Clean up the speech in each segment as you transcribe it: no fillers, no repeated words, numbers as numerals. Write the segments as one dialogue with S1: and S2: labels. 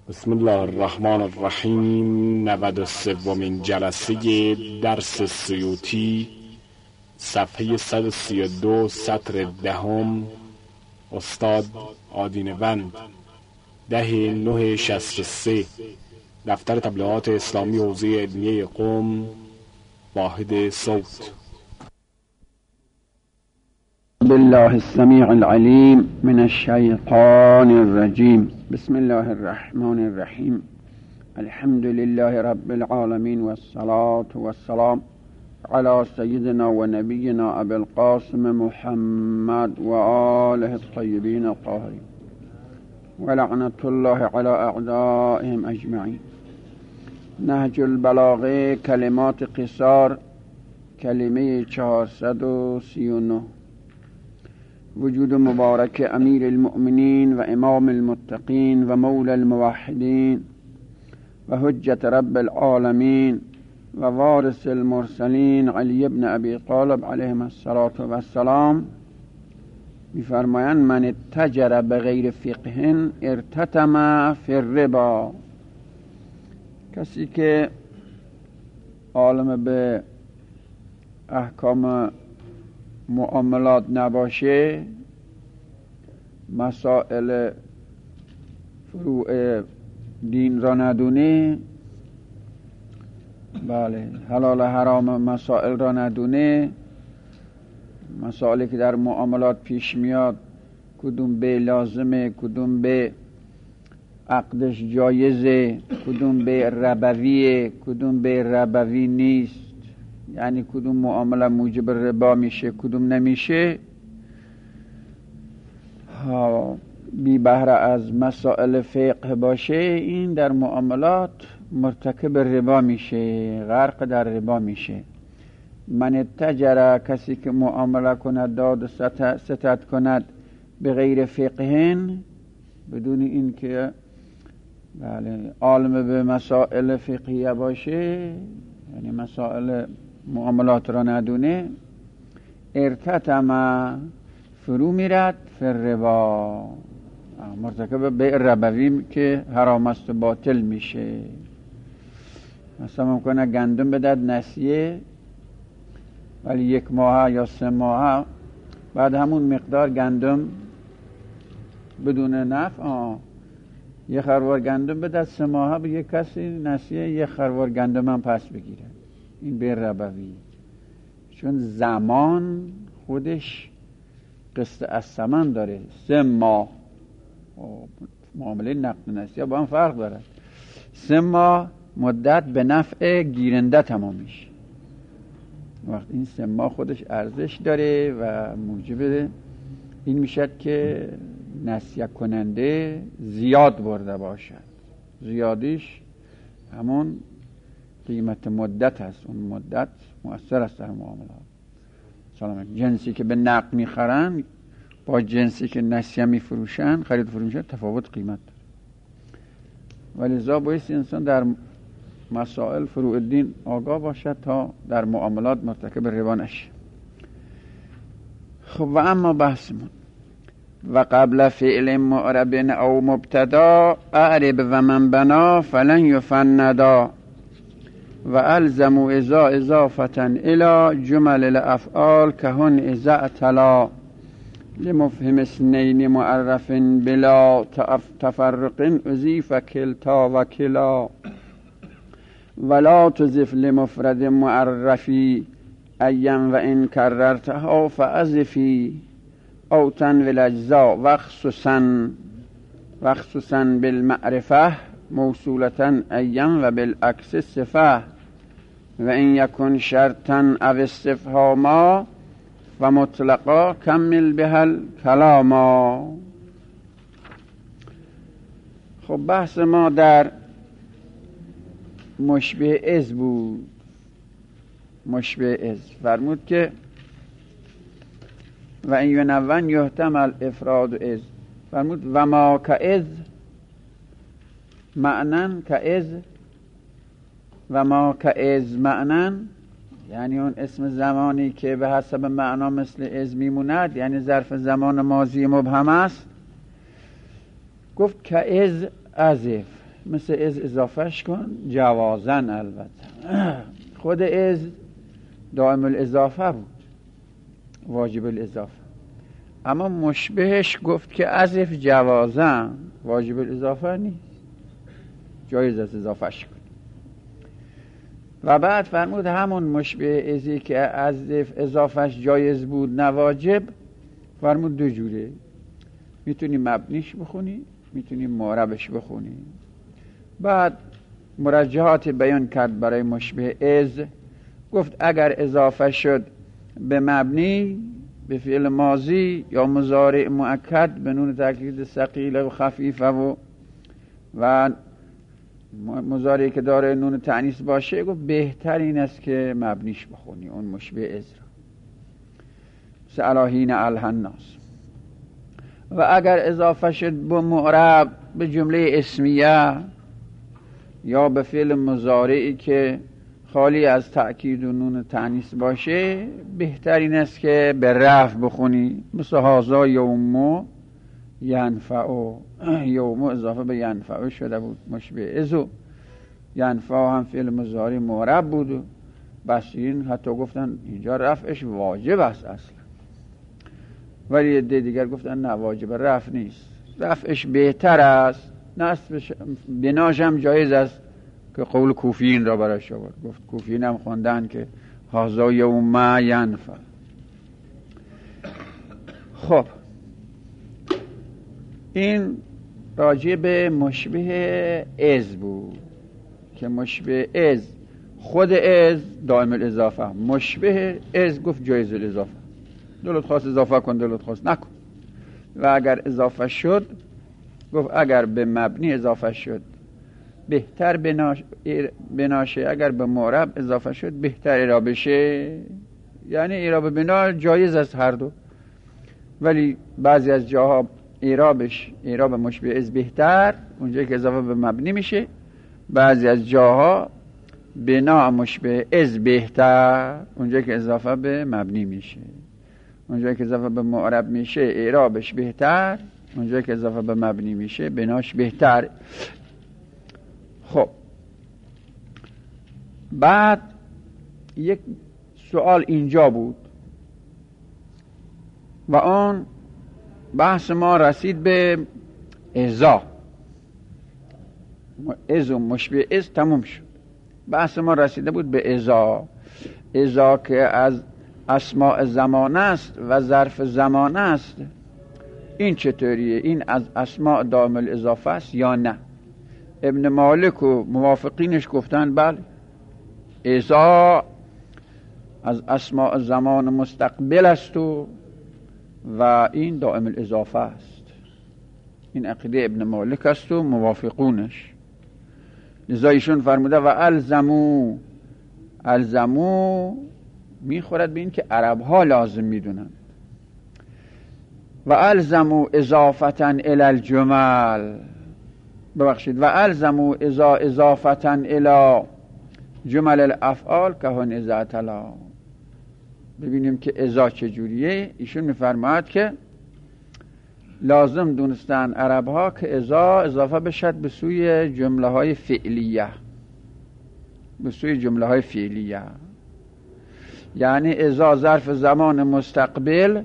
S1: بسم الله الرحمن الرحیم. 93مین جلسه درس سیوطی، صفحه 132، سطر 10. استاد آدینوند، 10/9/63. دفتر تبلیغات اسلامی حوزه علمیه قم، واحد صوت.
S2: بالله السميع العليم من الشيطان الرجيم. بسم الله الرحمن الرحيم. الحمد لله رب العالمين، والصلاة والسلام على سيدنا ونبينا أبي القاسم محمد وآله الطيبين الطاهرين، ولعنة الله على أعدائهم أجمعين. نهج البلاغه، کلمات قصار، کلمه 439. وجود مبارک امیر المؤمنین و امام المتقین و مولا الموحدین و حجت رب العالمین و وارث المرسلین علی ابن ابی طالب علیهم الصلاة و السلام می‌فرمایند: من اتجر بغیر فقه ارتتم فی الربا. کسی که عالم به احکام معاملات نباشه، مسائل فروع دین را ندونه، بله، حلال حرام مسائل را ندونه، مسائلی که در معاملات پیش میاد کدوم به لازمه، کدوم به عقدش جایزه، کدوم به ربویه، کدوم به ربوی نیست، یعنی کدوم معامله موجب ربا میشه، کدوم نمیشه، بی بهره از مسائل فقه باشه، این در معاملات مرتکب ربا میشه، غرق در ربا میشه. من اتجر، کسی که معامله کند، داد و ستد کند، به غیر فقه، بدون این که بله عالم به مسائل فقهیه باشه، یعنی مسائل معاملات را ندونه، ارتتم، فرو میرد، فی الربا، مرتکب بیع ربوی که حرام است و باطل میشه. مثلا ممکنه گندم بدد نسیه، ولی 1 ماه یا 3 ماه بعد همون مقدار گندم بدون نفع، 1 خروار گندم بدد 3 ماه به یک کسی نسیه 1 خروار گندم هم پس بگیره. این بیع ربوی، چون زمان خودش قسط از ثمن داره. 3 ماه معامله نقد نسیه با هم فرق داره. 3 ماه مدت به نفع گیرنده تمام میشه. وقت این 3 ماه خودش ارزش داره و موجب این میشد که نسیه کننده زیاد برده باشد. زیادیش همون قیمت مدت هست، اون مدت مؤثر است در معاملات. سلام. جنسی که به نقد میخرن با جنسی که نسیه میفروشن، خرید فروشن، تفاوت قیمت داره. ولذا بایستی انسان در مسائل فروع الدین آگاه باشد تا در معاملات مرتکب ربا نشه. خب و اما بحثمون: و قبل فعل معرب او مبتدا اعرب و من بنا فلن یفندا و الزموا اذا اضافة الى جمل الافعال كهن اذا اعتلا لمفهم اثنين معرف بلا تفرق اضيف كلتا و كلا ولا تضف لمفرد معرفی ايا و ان كررتها فاضفي او تنوي الاجزاء وخصوصا بالمعرفه موصولة ايا و بالعكس صفه و این یکن شرطا او استفهاما و مطلقا کمل بهل کلاما. خب بحث ما در مشبه از بود. مشبه از فرمود که و این ینون یحتمل افراد از، فرمود و ما که از معنن که از و ما که از معنن، یعنی اون اسم زمانی که به حسب معنا مثل از میموند، یعنی ظرف زمان ماضی مبهم است. گفت که از مثل از اضافهش کن جوازن. البته خود از دائم الاضافه بود، واجب الاضافه، اما مشبهش گفت که ازف جوازن واجب الاضافه نیست، جایز است اضافهش کن. و بعد فرمود همون مشبه ازی که ازف اضافهش جایز بود نواجب، فرمود دو جوره، میتونی مبنیش بخونی، میتونی معربش بخونی. بعد مرجحات بیان کرد برای مشبه از، گفت اگر اضافه شد به مبنی، به فعل ماضی یا مضارع مؤکد به نون تاکید ثقیله و خفیفه و مضارعی که داره نون تأنیث باشه، گفت بهتر این است که مبنیش بخونی اون مشبه از را، سألاهین الهناس. و اگر اضافه شد به معرب، به جمله اسمیه یا به فعل مضارعی که خالی از تأکید و نون تأنیث باشه، بهترین است که به رفع بخونی، مثل هازا یومو ینفعو. یومو اضافه به ینفعو شده بود مشبه ازو، ینفعو هم فعل مضارع معرب بود. بس این حتی گفتن اینجا رفعش واجب است اصلا، ولی عده دیگر گفتن نه واجب رفع نیست، رفعش بهتر است، نصبش بناش هم جایز است که قول کوفیین را براش آورد. گفت کوفیین هم خوندن که هازا یوم ینفع. خب این راجع به مشبه از بود که مشبه از خود از دائم الاضافه، مشبه از گفت جایز الاضافه، دلت خواست اضافه کن، دلت خواست نکن. و اگر اضافه شد، گفت اگر به مبنی اضافه شد بهتر بناشه، اگر به معرب اضافه شد بهتر اعراب شه، یعنی اعراب بنا جایز است هر دو، ولی بعضی از جاها اعراب مشبه از بهتر اونجایی که اضافه به مبنی میشه، بعضی از جاها بنا مشبه از بهتر اونجایی که اضافه به مبنی میشه. اونجایی که اضافه به معرب میشه اعرابش بهتر، اونجایی که اضافه به مبنی میشه بناش بهتر. خب بعد یک سوال اینجا بود و آن بحث ما رسید به ازا. از و مشبه از تموم شد، بحث ما رسیده بود به ازا. ازا که از اسماء زمان است و ظرف زمان است، این چطوریه؟ این از اسماء دائم الاضافه است یا نه؟ ابن مالک و موافقینش گفتن بله، ازا از اسماء زمان مستقبل است و این دائم الاضافه است. این عقیده ابن مالک است و موافقونش. لذا ایشون فرموده و الزمو میخورد به این که عرب ها لازم میدونن. و الزمو اضافتا الی الجمل، ببخشید، و الزمو اضافتا الی جمل الافعال که هون ازا تلا. ببینیم که ازا چجوریه. ایشون میفرماید که لازم دونستن عرب ها که ازا اضافه بشد به سوی جمله های فعلیه، به سوی جمله های فعلیه، یعنی ازا ظرف زمان مستقبل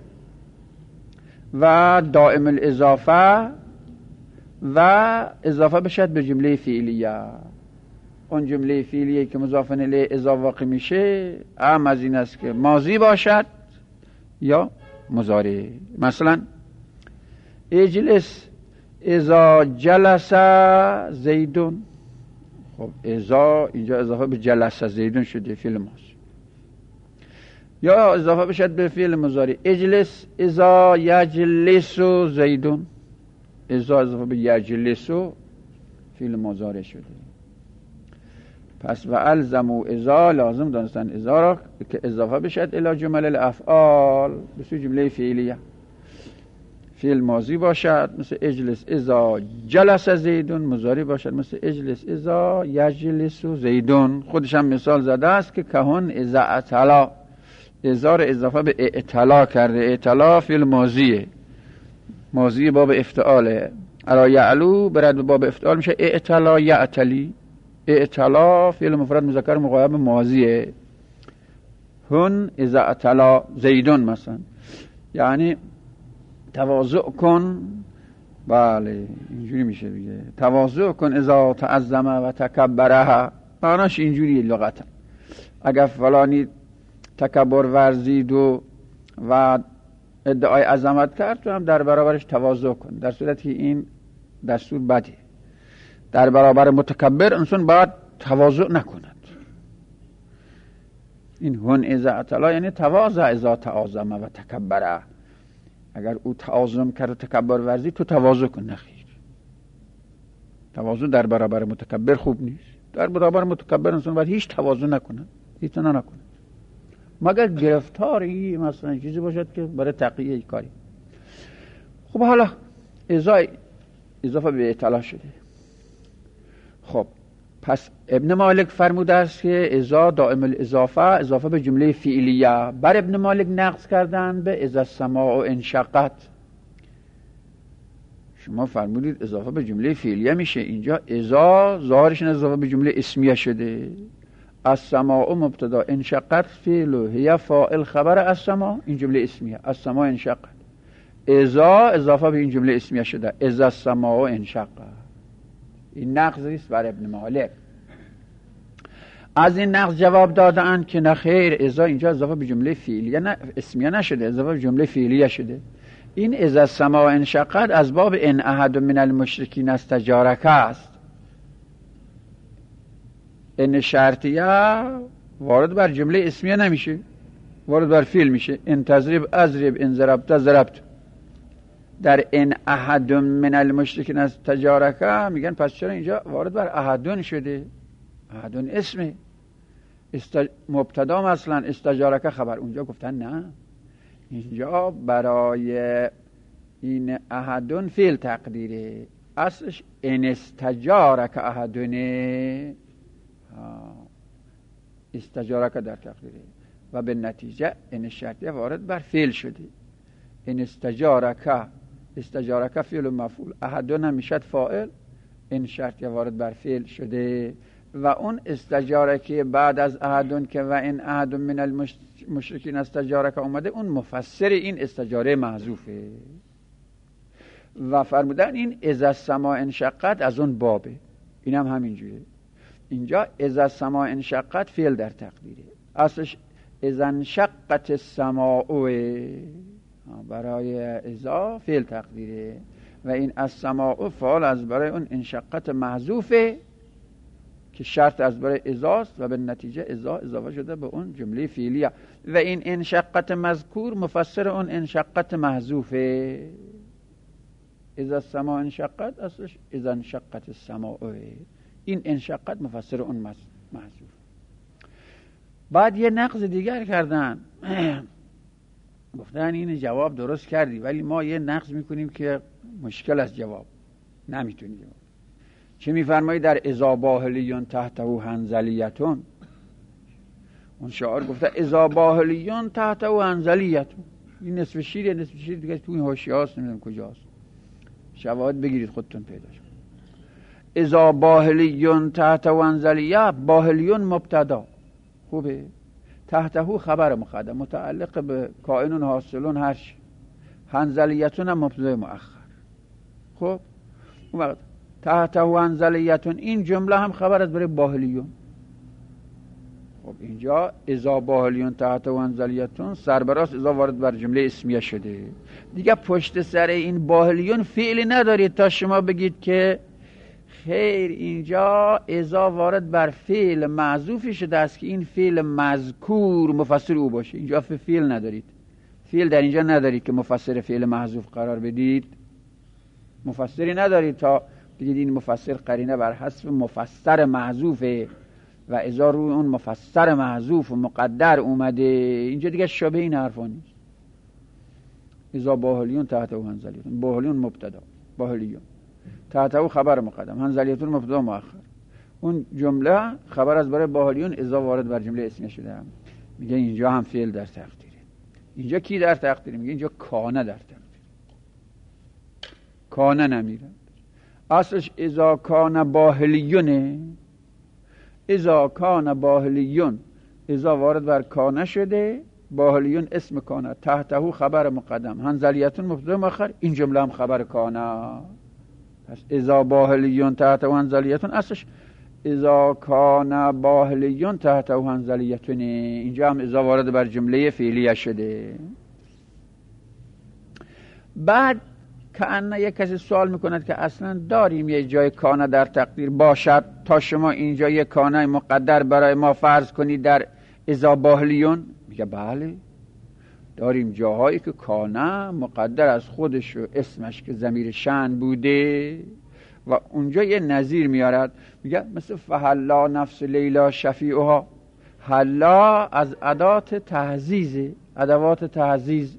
S2: و دائم الاضافه و اضافه بشد به جمله فعلیه. اون جمله فعلیه که مضاف الیه ازا واقع میشه اهم از این است که ماضی باشد یا مضارع. مثلا اجلس ازا جلس زیدون، خب ازا اینجا اضافه به جلس زیدون شده فعل ماضی، یا اضافه بشد به فعل مضارع اجلس ازا یجلس زیدون، ازا اضافه به یجلس فعل مضارع شده. پس و الزمو ازا لازم دانستن ازا را که اضافه بشد الی جمل الافعال، به سوی جمله فعلیه، فعل ماضی باشد مثل اجلس ازا جلس زیدون، مضارع باشد مثل اجلس ازا یجلس زیدون. خودش هم مثال زده است که کهون ازا اطلا، ازا را اضافه به اطلا کرده. اطلا فعل ماضیه، ماضی باب افتعاله، علا یعلو برد به باب افتعال میشه اعتلا یعتلی. اعتلا فعل مفرد مذکر مقایب ماضیه. هن اذا اعتلا زیدون مثلا، یعنی تواضع کن. بله اینجوری میشه دیگه، تواضع کن اذا تعظم و تکبره. معناش اینجوری لغتا، اگر فلانی تکبر ورزید و ادعای عظمت کرد تو هم در برابرش تواضع کن، در صورتی این دستور بدی. در برابر متکبر انسان باید تواضع نکند. این هن اذا اعتلا یعنی تواضع اذا تعظم و تکبره. اگر او تعظم کرد و تکبر ورزید تو تواضع کن. نخیر، تواضع در برابر متکبر خوب نیست. در برابر متکبر انسان باید هیچ تواضع نکنه، هیچ نکنه، مگر گرفتاری مثلا چیزی باشد که برای تقیه کاری. خب حالا اضافه به اعتلا شده. خب پس ابن مالک فرموده است که اذا دائم اضافه به جمله فعلیه. بر ابن مالک نقض کردن به اذا السماء انشقت. شما فرمودید اضافه به جمله فعلیه میشه، اینجا اذا ظاهرش اضافه به جمله اسمیه شده. السماء مبتدا، انشقت فعل، هي فاعل، خبر السماء، این جمله اسمیه. السماء انشقت. اذا اضافه به این جمله اسمیه شده، اذا السماء انشقت. این نقض است بر ابن مالک. از این نقض جواب دادن که نه خیر، اذا اینجا اضافه به جمله فعلیه اسمیه نشده، اضافه به جمله فعلیه شده. این اذا السماء انشقت از باب ان احد من المشرکین استجارک است. ان شرطیه وارد بر جمله اسمیه نمیشه، وارد بر فعل میشه. ان تضرب اضرب، ان ضربت ضربت. در ان احد من المشرکین استجارک میگن پس چرا اینجا وارد بر احدون شده؟ احدون اسمه، مبتدا مثلا، استجارک خبر. اونجا گفتن نه، اینجا برای این احدون فعل تقدیره، اصلش ان استجارک احدونه، استجارک در تقدیره و به نتیجه ان شرطیه وارد بر فعل شده. ان استجارک، استجارک فعل و مفعول، احدون هم میشد فاعل، این شرطیه وارد بر فعل شده. و اون استجارک بعد از احدون که و این احد من المشرکین استجارک اومده، اون مفسر این استجاره محذوفه. و فرمودن این اذا السماء انشقت از اون بابه، این هم همینجوره. اینجا اذا السماء انشقت فعل در تقدیره، اصلش اذا انشقت السماء، برای اذا فعل تقدیره و این السماء فعل از برای اون انشقت محذوفه که شرط از برای اذاست و به نتیجه اذا اضافه شده به اون جمله فعلیه. و این انشقت مذکور مفسر اون انشقت محذوفه. اذا السماء انشقت اصلش اذا انشقت السماء، این انشقت مفسر اون محذوف. بعد یه نقض دیگر کردن، گفتن این جواب درست کردی ولی ما یه نقض میکنیم که مشکل از جواب نمیتونی جواب. چه میفرمایی در اذا باهلیون تحته هنزلیتون؟ اون شاعر گفته اذا باهلیون تحته هنزلیتون. این نصف شیره، نصف شیر دیگه تو این حاشیه هاست، نمیدونم کجاست، شواهد بگیرید خودتون پیداش کنید. اذا باهلیون تحته هنزلیه، باهلیون مبتدا خوبه، تحته خبر مقدم متعلق به کائنون حاصلون هر چی، هنزلیتون هم مبتدا مؤخر. خب اون وقت تحته هنزلیتون این جمله هم خبر از برای باهلیون. خب اینجا اذا باهلیون تحته هنزلیتون سربراست اذا وارد بر جمله اسمیه شده دیگه. پشت سر این باهلیون فعلی ندارید تا شما بگید که خیر اینجا اذا وارد بر فعل محذوفی شده است که این فعل مذکور مفسر او باشه. اینجا فعل ندارید، فعل در اینجا ندارید که مفسر فعل محذوف قرار بدید، مفسری ندارید تا بگید این مفسر قرینه بر حذف مفسر محذوفه و اذا روی اون مفسر محذوف و مقدر اومده. اینجا دیگه شبه این حرفا نیست. اذا باهلیون تحت او هنزلیتون، باهلیون مبتدا، باهلیون تحت او خبر مقدم، هنزلیتون مبتدا مؤخر. اون جمله خبر از برای باهلیون اذا وارد بر جمله اسمیه شده. میگه اینجا هم فعل در تقدیره. اینجا کی در تقدیره؟ میگه اینجا کانه در تقدیره. کانه نمیره. اصلش اذا کان باهلیونه. اذا کان باهلیون، اذا وارد بر کانه شده، باهلیون اسم کانه، تحته خبر مقدم، هنزلیتون مبتدا مؤخر، این جمله هم خبر کانه. پس اذا باهلیون تحته هنزلیتون، اصلش اذا کان باهلیون تحته هنزلیتون. اینجا هم اذا وارد بر جمله فعلیه شده. بعد کأنه یک کسی سوال میکند که اصلا داریم یه جای کانه در تقدیر باشد تا شما اینجا یه کانه مقدر برای ما فرض کنید در اذا باهلیون؟ میگه بله داریم جاهایی که کانه مقدر از خودش و اسمش که ضمیر شأن بوده و اونجا یه نظیر میارد، میگه مثل فهلا نفس لیلا شفیعها. حلا از ادات تهزیزه، ادوات تهزیز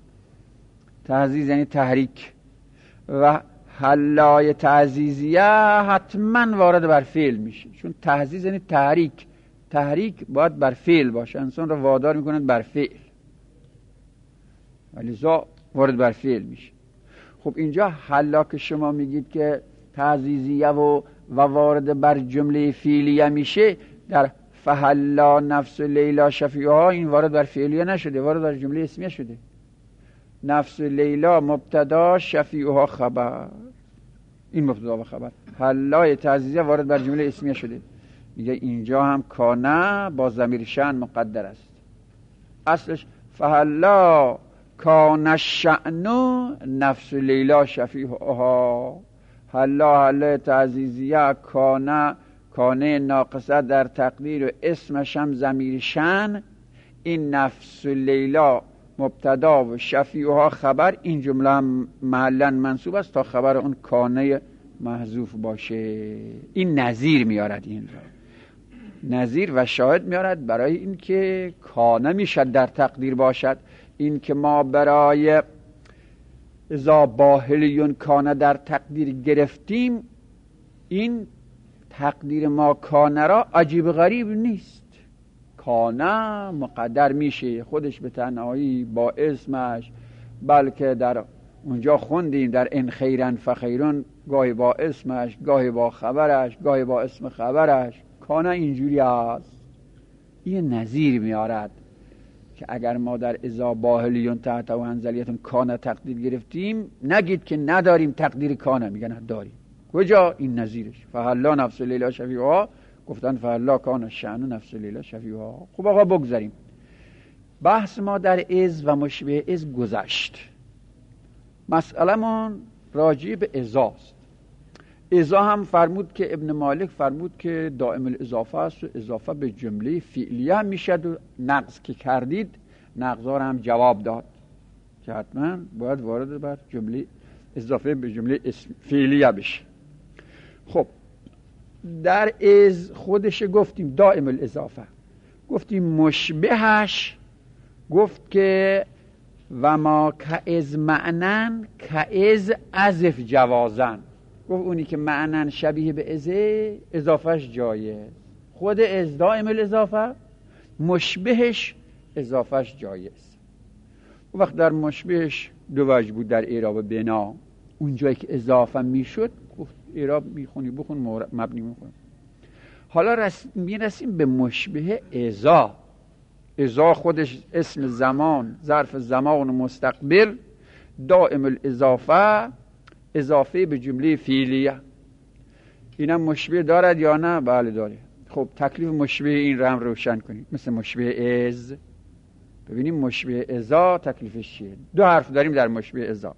S2: یعنی تحریک، و حلای تعزیزیه حتما وارد بر فعل میشه، چون تهزیز یعنی تحریک باید بر فعل باشه، انسان رو وادار میکنند بر فعل، ولی زا وارد بر فعل میشه. خب اینجا حلا که شما میگید که تعزیزیه و وارد بر جمله فعلیه میشه، در فحلا نفس لیلا شفیعها این وارد بر فعلیه نشده، وارد بر جمله اسمیه شده. نفس لیلا مبتدا، شفیعها خبر، این مبتدا و خبر. حلای تعزیزیه وارد بر جمله اسمیه شده. میگه اینجا هم کانه با ضمیر شأن مقدر است. اصلش فحلا کان الشأن نفس لیلا شفیعها. حلا تعزیزیه کانه ناقصه در تقدیر و اسمش هم ضمیر شأن، این نفس لیلا مبتدا و شفیعها خبر، این جمله هم محلا منصوب است تا خبر اون کانه محذوف باشه. این نظیر میارد، این را نظیر و شاهد میارد برای این که کانه میشد در تقدیر باشد. این که ما برای اذا باهلیون کانه در تقدیر گرفتیم، این تقدیر ما کانه را عجیب غریب نیست. کانه مقدر میشه خودش به تنهایی با اسمش، بلکه در اونجا خوندیم در ان خیرن فخیرون، گاهی با اسمش، گاهی با خبرش، گاهی با اسم خبرش. کانه اینجوری است. این نظیر میارد که اگر ما در اذا باهلیون تحت و هنزلیتون کانه تقدیر گرفتیم، نگید که نداریم تقدیر کانه، میگن داریم. کجا؟ این نظیرش. فحلا نفس لیلا شفیعها، گفتن فحلا کان الشأن نفس لیلا شفیعها. خب آقا بگذاریم. بحث ما در از و مشبه از گذشت. مسئله من راجع به ازاست. ازا هم فرمود که ابن مالک فرمود که دائم الاضافه است و اضافه به جمله فعلیه هم میشد و نقض که کردید نقضا هم جواب داد که حتما باید وارد بر جمله اضافه به جمله فعلیه بشه. خب در از خودش گفتیم دائم الاضافه، گفتیم مشبهش گفت که و ما که از معنن که از عزف جوازن، گفت اونی که معنن شبیه به ازه اضافهش جایز. خود از دائم الاضافه، مشبهش اضافهش جایز. وقت در مشبهش دو وجه بود در اعراب بنا. اونجایی که اضافه میشد گفت اعراب میخونی بخون مبنی میخونی. حالا میرسیم به مشبه ازا. ازا خودش اسم زمان، ظرف زمان و مستقبل، دائم الاضافه، اضافه به جمله فعلیه. اینم مشبه دارد یا نه؟ بله داره. خب تکلیف مشبه این رو هم روشن کنید. مثل مشبه از، ببینیم مشبه ازا تکلیفش چیه. دو حرف داریم در مشبه ازا.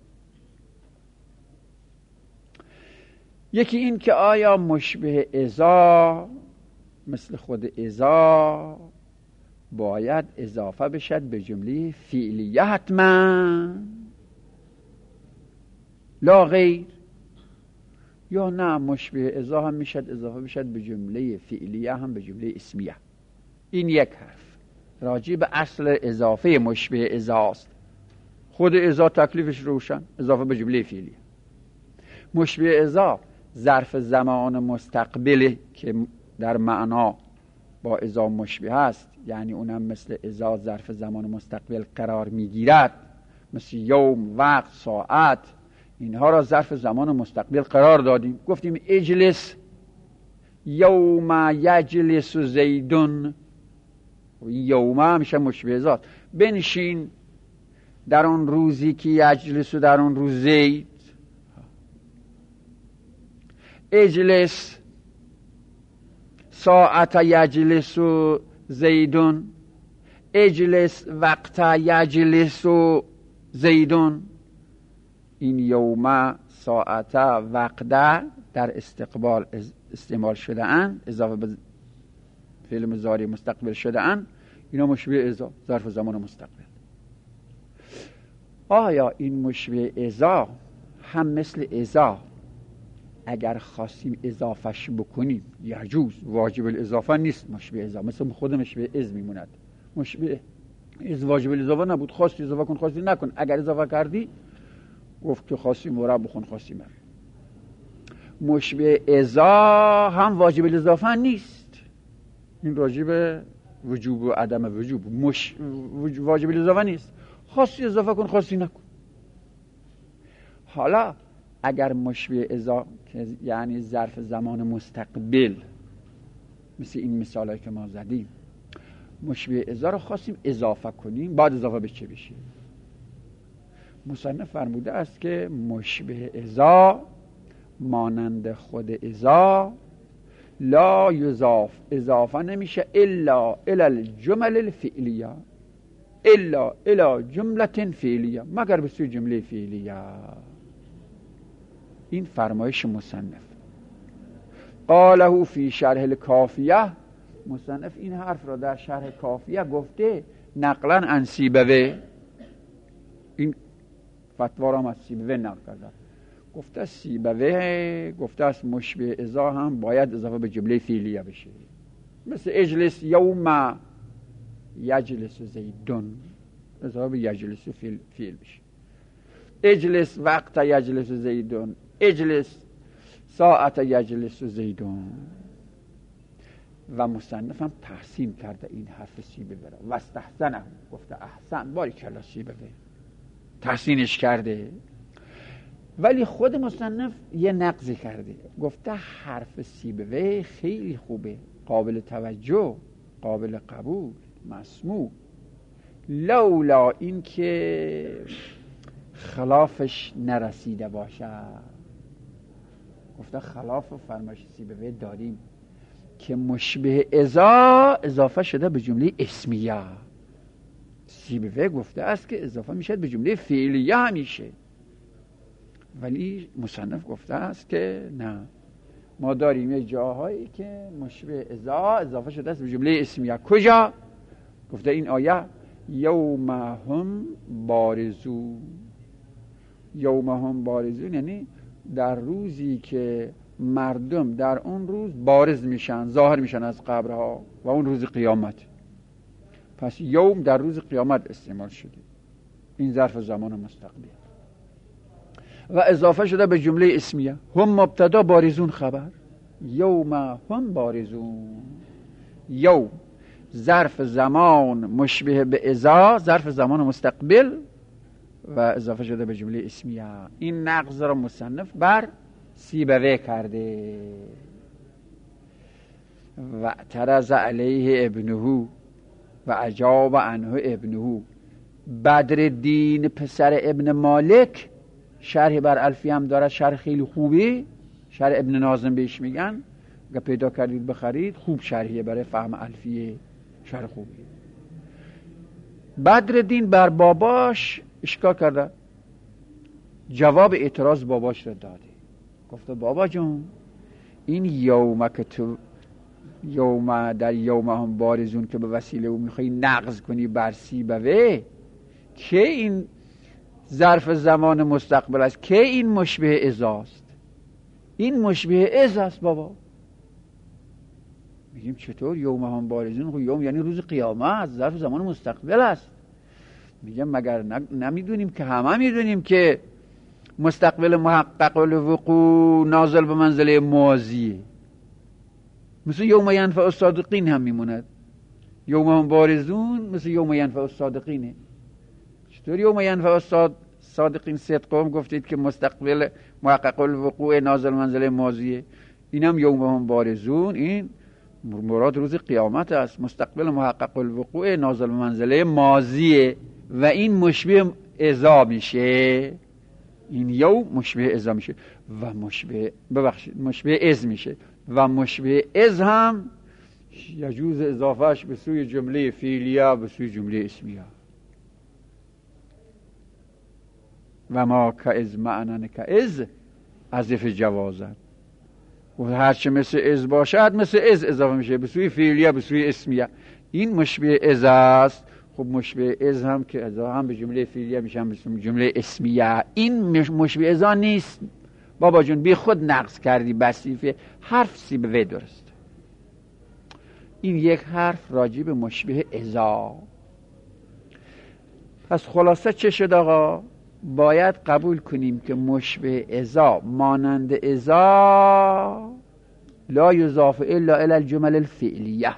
S2: یکی این که آیا مشبه ازا مثل خود ازا باید اضافه بشد به جمله فعلیه حتما لا غیر، یا نه مشبه ازا هم میشد اضافه بشد به جمله فعلیه هم به جمله اسمیه. این یک حرف راجع به اصل اضافه مشبه ازاست. خود ازا تکلیفش روشن، اضافه به جمله فعلیه. مشبه ازا ظرف زمان مستقبله که در معنا با ازا مشبه است، یعنی اونم مثل ازا ظرف زمان مستقبل قرار میگیرد، مثل یوم، وقت، ساعت. اینها را ظرف زمان مستقبل قرار دادیم. گفتیم اجلس یوم یجلس زیدون، یوم همیشه مشبه ذات، بنشین در اون روزی که یجلس، در اون روز زید. اجلس ساعت یجلس زیدون، اجلس وقت یجلس زیدون. این یوم، ساعت، وقت در استقبال استعمال شده اند، اضافه به فعل مضارع مستقبل شده اند. اینا مشبه اذا، ظرف زمان مستقبل. آیا این مشبه اذا هم مثل اذا اگر خواستیم اضافهش بکنیم یجوز، واجب الاضافه نیست مشبه اذا، مثل خود مشبه اذ میموند. مشبه اذ واجب الاضافه نبود، خواستی اضافه کن خواستی نکن. اگر اضافه کردی گفت که خواستی مرب بخون خواستی مرب. مشبه اذا هم واجب الاضافه نیست، این راجع به وجوب و عدم وجوب. واجب الاضافه نیست، خواستی اضافه کن خواستی نکن. حالا اگر مشبه اذا که یعنی ظرف زمان مستقبل، مثل این مثالایی که ما زدیم، مشبه اذا رو خواستیم اضافه کنیم، بعد اضافه به چه بشه؟ مصنف فرموده است که مشبه اذا مانند خود اذا لا یضاف، اضافه نمیشه الا الی الجمل الفعلیه، الا الی جمله فعلیه، مگر به سوی جمله فعلیه. این فرمایش مصنف. قاله فی شرح الکافیه، مصنف این حرف را در شرح کافیه گفته نقلا عن سیبوی، این فتوا را از سیبوی نقل کرده. گفته سیبوی گفته است مشبه اذا هم باید اضافه به جمله فعلیه بشه، مثل اجلس یوم یجلس زیدون، اضافه به یجلس فعل بشه. اجلس وقت یجلس زیدون، اجلس ساعت یجلس زیدون. و مصنف هم تحسین کرده این حرف سیبوی را و استحسنه، گفته احسن، باریکلا سیبوی تحسینش کرده. ولی خود مصنف یه نقضی کرده، گفته حرف سیبوی خیلی خوبه، قابل توجه، قابل قبول، مسموع، لولا این که خلافش نرسیده باشه. گفته خلاف فرمایش سیبوی داریم که مشبه اذا اضافه شده به جمله اسمیه. سیبوی گفته است که اضافه میشه به جمله فعلیه همیشه، ولی مصنف گفته است که نه، ما داریم یه جاهایی که مشبه اذا اضافه شده است به جمله اسمیه. کجا؟ گفته این آیه یوم هم بارزون. یوم هم بارزون یعنی در روزی که مردم در اون روز بارز میشن، ظاهر میشن از قبرها، و اون روز قیامت. پس یوم در روز قیامت استعمال شده، این ظرف زمان مستقبل، و اضافه شده به جمله اسمیه. هم مبتدا، بارزون خبر. یوم هم بارزون، یوم ظرف زمان مشبه به اذا، ظرف زمان مستقبل، و اضافه شده به جمله اسمیه. این نقض را مصنف بر سیبوی کرده. و اعترض علیه ابنه و اجاب عنه ابنه. بدرالدین پسر ابن مالک شرح بر الفیه هم داره، شرح خیلی خوبی، شرح ابن ناظم بهش میگن، اگه پیدا کردید بخرید، خوب شرحیه برای فهم الفیه، شرح خوبی. بدرالدین بر باباش اشکال کرده، جواب اعتراض باباش رو داده. گفته بابا جون، این یوم که تو یوم در یوم هم بارزون که به وسیله او میخوایی نقض کنی بر سیبوی، که این ظرف زمان مستقبل است، که این مشبه اذاست، این مشبه اذاست بابا. میگیم چطور یوم هم بارزون؟ خب یوم یعنی روز قیامت، ظرف زمان مستقبل است. میگم مگر نمیدونیم که همه میدونیم که مستقبل محقق الوقوع نازل به منزله ماضیه، مثل یوم ینفع الصادقین هم میموند. یوم هم بارزون مثل یوم ینفع الصادقینه. چطور یوم ینفع صادقین صدقهم گفتید که مستقبل محقق الوقوع نازل منزله ماضیه، اینم یومهم بارزون، این مراد روز قیامت است. مستقبل محقق الوقوع نازل منزله ماضیه و این مشبه اذا میشه، این یوم مشبه اذا میشه و مشبه از میشه و مشبه از هم یجوز اضافهش به سوی جمله فعلیه به سوی جمله اسمیه. و ما که از معنن که از جوازن و هرچه مثل از باشد مثل از اضافه میشه به سوی فعلیه به سوی اسمیه. این مشبه از است. خب مشبه از هم که از هم به جمله فعلیه میشن به سوی جمله اسمیه. این مشبه از نیست بابا جون، بی خود نقص کردی بسیفه حرف سی به وی درست. این یک حرف راجع به مشبه ازا. پس خلاصه چه شد آقا؟ باید قبول کنیم که مشبه ازا مانند ازا لا یضاف الا الی الجمل الفعلیه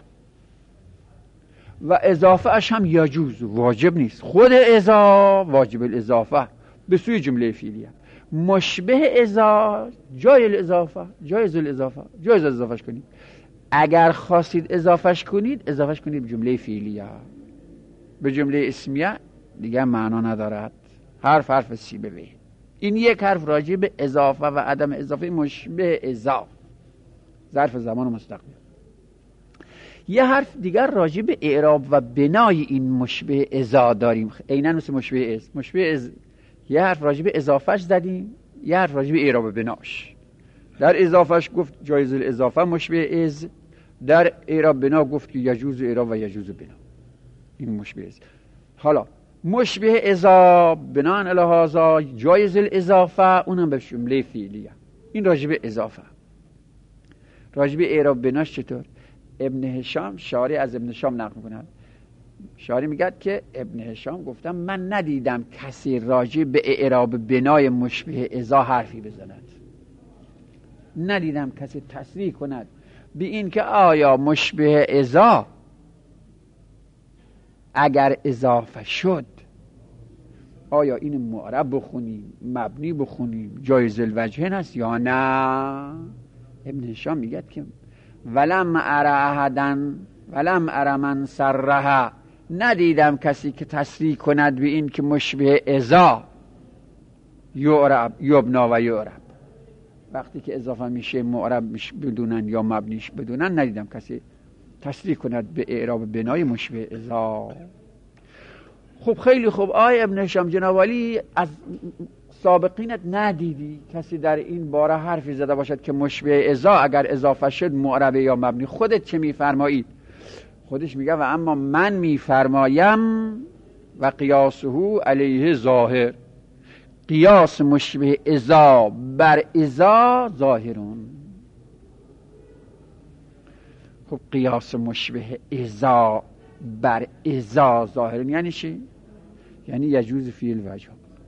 S2: و اضافه اش هم یجوز، واجب نیست. خود ازا واجب الاضافه به سوی جمله فعلیه. مشبه ازا جای الاضافه، جایز الاضافه، جایز اضافهش کنید. اگر خواستید اضافهش کنید به جمله فعلیه. به جمله اسمیه دیگه معنا ندارد. حرف سی به وی. این یک حرف راجع به اضافه و عدم اضافه مشبه ازا ظرف زمان مستقبل. یه حرف دیگر راجع به اعراب و بنای این مشبه ازا داریم، عیناً مثل مشبه از. مشبه از یه حرف راجع به اضافهش زدیم، یه حرف راجع به اعراب و بناش. در اضافهش گفت جایز الاضافه مشبه از، در اعراب بنا گفت که یجوز اعراب و یجوز بنا. این مشبه از. حالا مشبه ازا بناء علی هذا جایز الاضافه اونم به جمله فعلیه. این راجع به اضافه. راجع به اعراب بناش چطور؟ ابن هشام شارح از ابن هشام نقل می‌کنه. شارح میگه که ابن هشام گفتم من ندیدم کسی راجع به اعراب بنای مشبه ازا حرفی بزند. ندیدم کسی تصریح کند به این که آیا مشبه ازا اگر اضافه شد آیا این معرب بخونیم مبنی بخونیم جایز الوجهین است یا نه. ابن هشام میگه که ولم ار احدن ولم ار من سرها، ندیدم کسی که تصریح کند به این که مشبه ازا یعرب یبنا و یعرب، وقتی که اضافه میشه معربش بدونن یا مبنیش بدونن، ندیدم کسی تصریح کند به اعراب بنای مشبه ازا. خب خیلی خوب. آی ابن هشام جناب عالی از سابقینت ندیدی کسی در این باره حرفی زده باشد که مشبه ازا اگر اضافه شد معربه یا مبنی؟ خودت چه میفرمایید؟ خودش میگه و اما من میفرمایم و قیاسه علیه ظاهر، قیاس مشبه ازا بر ازا ظاهرون. خب قیاس مشبه ازا بر ازا ظاهرون یعنی چی؟ یعنی یجوز فی الوجه،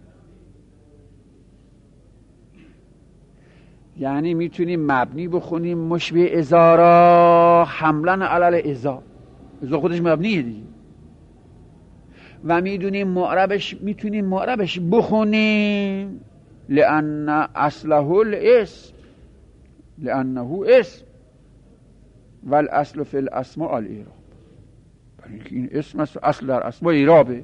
S2: یعنی میتونیم مبنی بخونیم مشبه ازا را حملن علی ازا، ازا خودش مبنیه دیگه، و میدونیم معربش، میتونیم معربش بخونیم لأن اصله الاسم، لأنه اسم والاصل فی الاسماء الاعراب، برای اینکه این اسم است، اصل در اسماء اعرابه.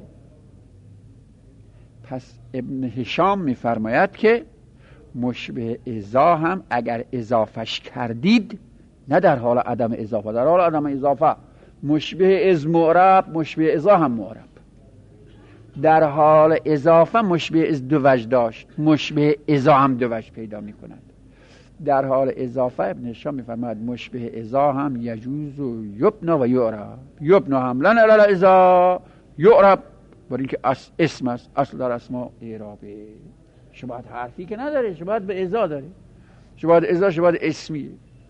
S2: پس ابن هشام میفرماید که مشبه ازا هم اگر اضافش کردید، نه در حال عدم اضافه، در حال عدم اضافه مشبه از معرب، مشبه ازا هم معرب. در حال اضافه مشبه از دو وجه داشت، مشبه ازا هم دو وجه پیدا می کند. در حال اضافه ابن هشام میفرماید مشبه ازا هم یجوز و یبنا و یعرب، یبنا حملن علی ازا، یعرب برای اینکه اسم است، اصل در اسماء اعرابه. شباهت حرفی که نداره، شباهت به ازا داره، شباهت ازا شباهت اسمیه.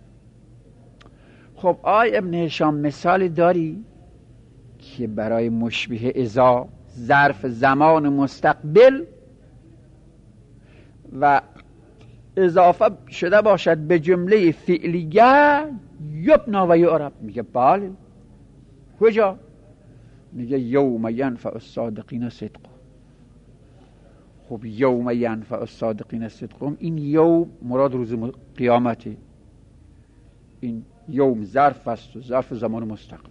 S2: خب آی ابن هشام مثال داری که برای مشبه ازا ظرف زمان مستقبل و اضافه شده باشد به جمله فعلیه یبنا و یعرب؟ میگه بله. کجا؟ میگه یوم ینفع الصادقین صدق. خب یوم ینفع الصادقین صدقهم، این یوم مراد روز قیامته. این یوم ظرف است و ظرف زمان مستقبل.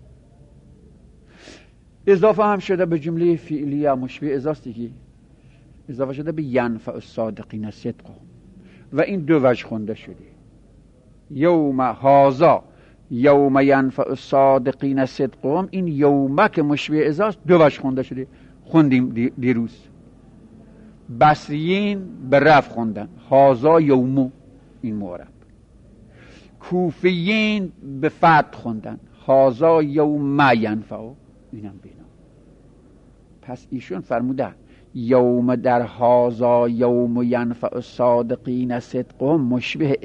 S2: اضافه هم شده به جمله فعلیه مشبه اضافه دیگه، اضافه شده به ینفع الصادقین صدقهم و این دو وجه خونده شده. یوم هازا یوم ینفع الصادقین صدقهم، این یومه که مشبه اضافه دو وجه خونده شده. خوندیم دیروز بصریین به رفع خوندن هازا یومو این معرب، کوفیین به فتح خوندن هازا یوم ینفع اینم بینا. پس ایشون فرمودن یوم در هازا یوم ینفع الصادقین صدقهم مشبه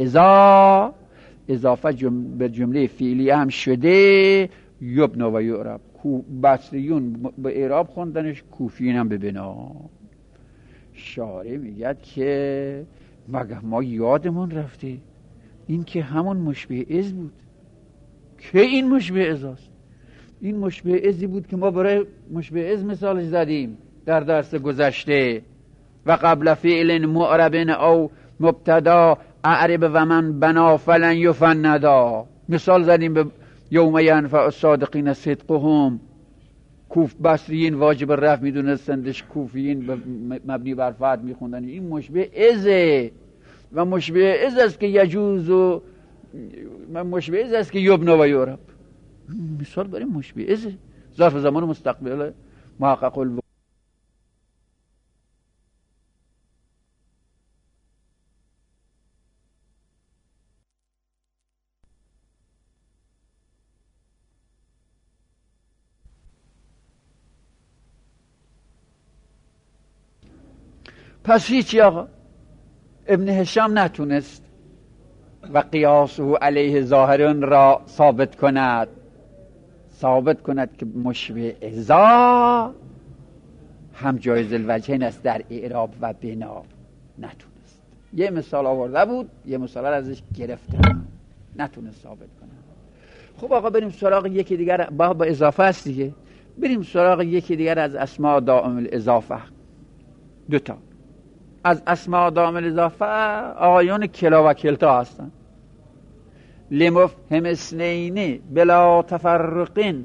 S2: اضافه به جمله فعلی هم شده یبنا و یعرب. بصریون به اعراب خوندنش، کوفیین هم به بنا. شارع میگه که مگه ما یادمون رفته این که همون مشبه از بود که این مشبه از است. این مشبه ازی بود که ما برای مشبه از مثالش زدیم در درس گذشته. و قبل فعل معرب او مبتدا اعرب و من بنا فلن یفندا، مثال زدیم به یوم ینفع الصادقین صدقهم. بصریین واجب رفع میدونستندش، کوفیین مبنی بر فتح میخوندن. این مشبه ازه و مشبه از است که یجوز و مشبه از است که یبنا و یعرب. مثال برای مشبه ازه ظرف زمان مستقبل محقق پس هیچی آقا ابن هشام نتونست و قیاسه علیه ظاهرون را ثابت کند که مشبه ازا هم جایز الوجهین است در اعراب و بنا. نتونست. یه مثال آورده بود، یه مثال را ازش گرفتم، نتونست ثابت کنه. خب آقا بریم سراغ یکی دیگر، با اضافه است دیگه. بریم سراغ یکی دیگر از اسماء دائم الاضافه. دوتا از اسماء دائم الاضافه آقایون کلا و کلتا هستن. لمفهم اثنین بلا تفرقین،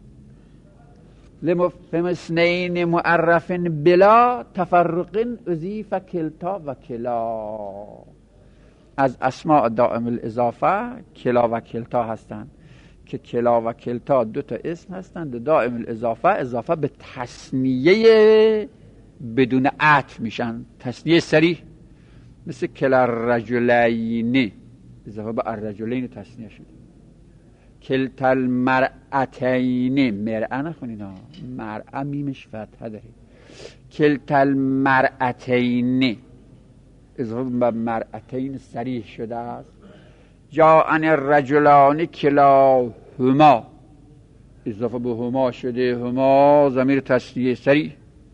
S2: لمفهم اثنین معرف بلا تفرقین اضیف کلتا و کلا. از اسماء دائم الاضافه کلا و کلتا هستند که کلا و کلتا دو تا اسم هستند. دائم الاضافه اضافه به تثنیه بدون عطف میشن، تثنیه صریح، مثل کلا الرجلین اضافه به الرجلین تثنیه شده. کلتا المرأتین، مرأه نخونین ها، مرأه میمش فتحه داره. کلتا المرأتین اضافه به مرأتین صریح شده است. جاءن الرجلان کلاهما اضافه به هما شده، هما ضمیر تثنیه صریح.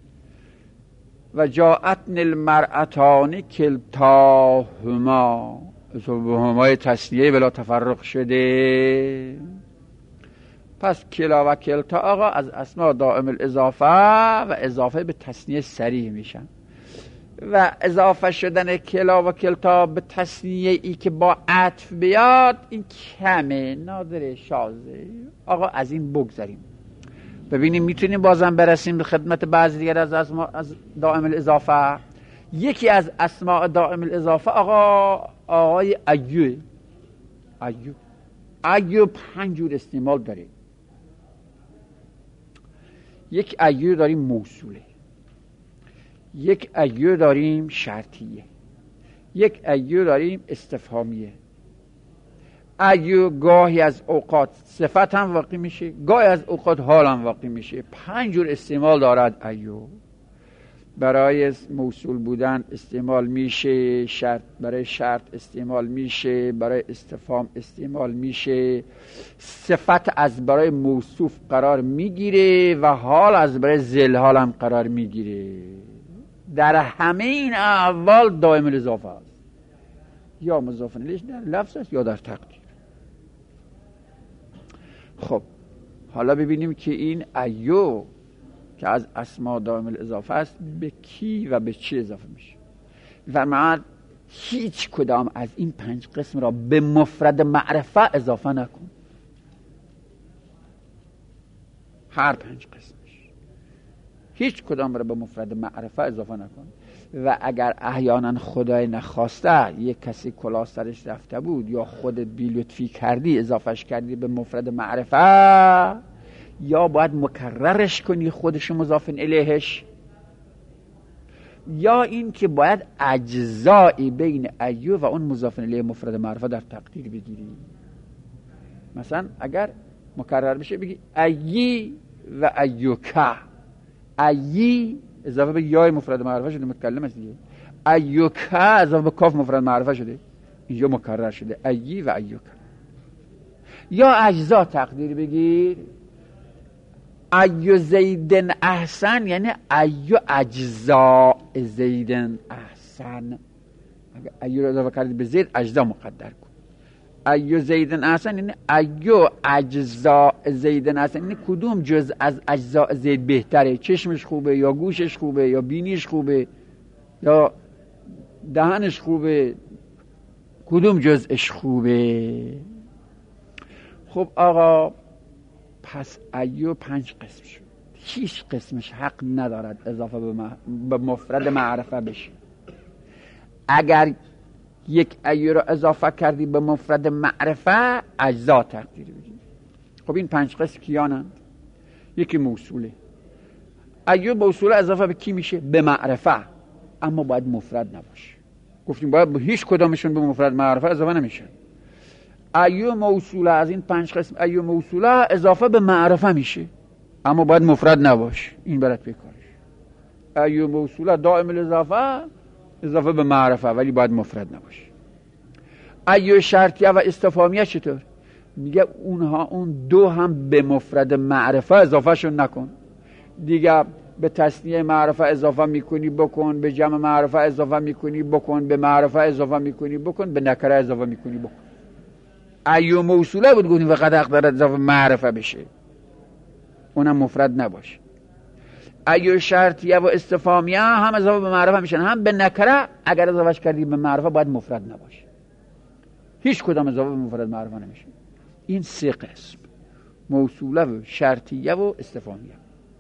S2: و جاءتن المرأتان کلتاهما اضافه به همای تثنیه بلا تفرق شده. پس کلا و کلتا آقا از اسماء دائم الاضافه و اضافه به تثنیه صریح میشن. و اضافه شدن کلا و کلتا به تثنیه ای که با عطف بیاد این کمه، نادره، شاذه. آقا از این بگذاریم، ببینیم میتونیم بازم برسیم به خدمت بعضی دیگر از اسماء از دائم الاضافه. یکی از اسماء دائم الاضافه آقای ایو 5 جور استعمال داره. یک ایو داریم موصوله، یک ایو داریم شرطیه، یک ایو داریم استفهامیه. ایو گاهی از اوقات صفت هم واقع میشه، گاهی از اوقات حال هم واقع میشه. 5 جور استعمال دارد ایو. برای موصول بودن استعمال میشه، برای شرط استعمال میشه، برای استفهام استعمال میشه. صفت از برای موصوف قرار میگیره و حال از برای ذل حال هم قرار میگیره. در همه این احوال دائم الاضافه است، یا مضاف الیه در لفظ است یا در تقدیر. خب حالا ببینیم که این ایو که از اسما دائم الاضافه است به کی و به چی اضافه میشه. فرمود هیچ کدام از این 5 قسم را به مفرد معرفه اضافه نکن. هر 5 قسمش هیچ کدام را به مفرد معرفه اضافه نکن. و اگر احیانا خدای نخواسته یک کسی کلاه سرش رفته بود یا خودت بی لطفی کردی اضافهش کردی به مفرد معرفه، یا باید مکررش کنی خودش مضاف الیهش، یا این که باید اجزایی بین ایو و اون مضاف الیه مفرد معرفه در تقدیر بگیری. مثلا اگر مکرر بشه بگی ایی و ایوکا. ایی اضافه به یای مفرد معرفه شده، متکلم است دیگه. ایوکا اضافه به کاف مفرد معرفه شده، اینجا مکرر شده ایی و ایوکا. یا اجزا تقدیر بگیر، ایو زیدن احسن یعنی ایو اجزا زیدن احسن. اگر ایو رو اضافه کردی به زید اجزا مقدر کن. ایو زیدن احسن یعنی ایو اجزا زیدن احسن یعنی کدوم جز از اجزا زید بهتره، چشمش خوبه یا گوشش خوبه یا بینیش خوبه یا دهنش خوبه، کدوم جزش خوبه. خب آقا پس ایو 5 قسم شد، هیچ قسمش حق ندارد اضافه به مفرد معرفه بشه. اگر یک ایو رو اضافه کردی به مفرد معرفه اجزا تقدیر بگیر. خب این 5 قسم کیانند؟ یکی موصوله. ایو موصوله اضافه به کی میشه؟ به معرفه، اما باید مفرد نباشه. گفتیم باید هیچ کدامشون به مفرد معرفه اضافه نمیشه. ایو موصوله از این 5 قسم ایو موصوله اضافه به معرفه میشه، اما باید مفرد نباشه. این برات بکارش. ایو موصوله دائم الاضافه اضافه به معرفه ولی باید مفرد نباشه. ایو شرطیه و استفهامیه چطور؟ میگه اون دو هم به مفرد معرفه اضافه شون نکن. دیگه به تثنیه معرفه اضافه میکنی بکن، به جمع معرفه اضافه میکنی بکن، به معرفه اضافه میکنی بکن، به نکره اضافه میکنی بکن. ایو موصوله بود گفتیم فقط حق داره اضافه معرفه بشه، اونم مفرد نباشه. ایو شرطیه و استفهامیه هم اضافه به معرفه میشن، هم به نکره اگر اضافهش کردی به معرفه باید مفرد نباشه. هیچ کدام اضافه به مفرد معرفه نمیشه. این 3 قسم، موصوله و شرطیه و استفهامیه.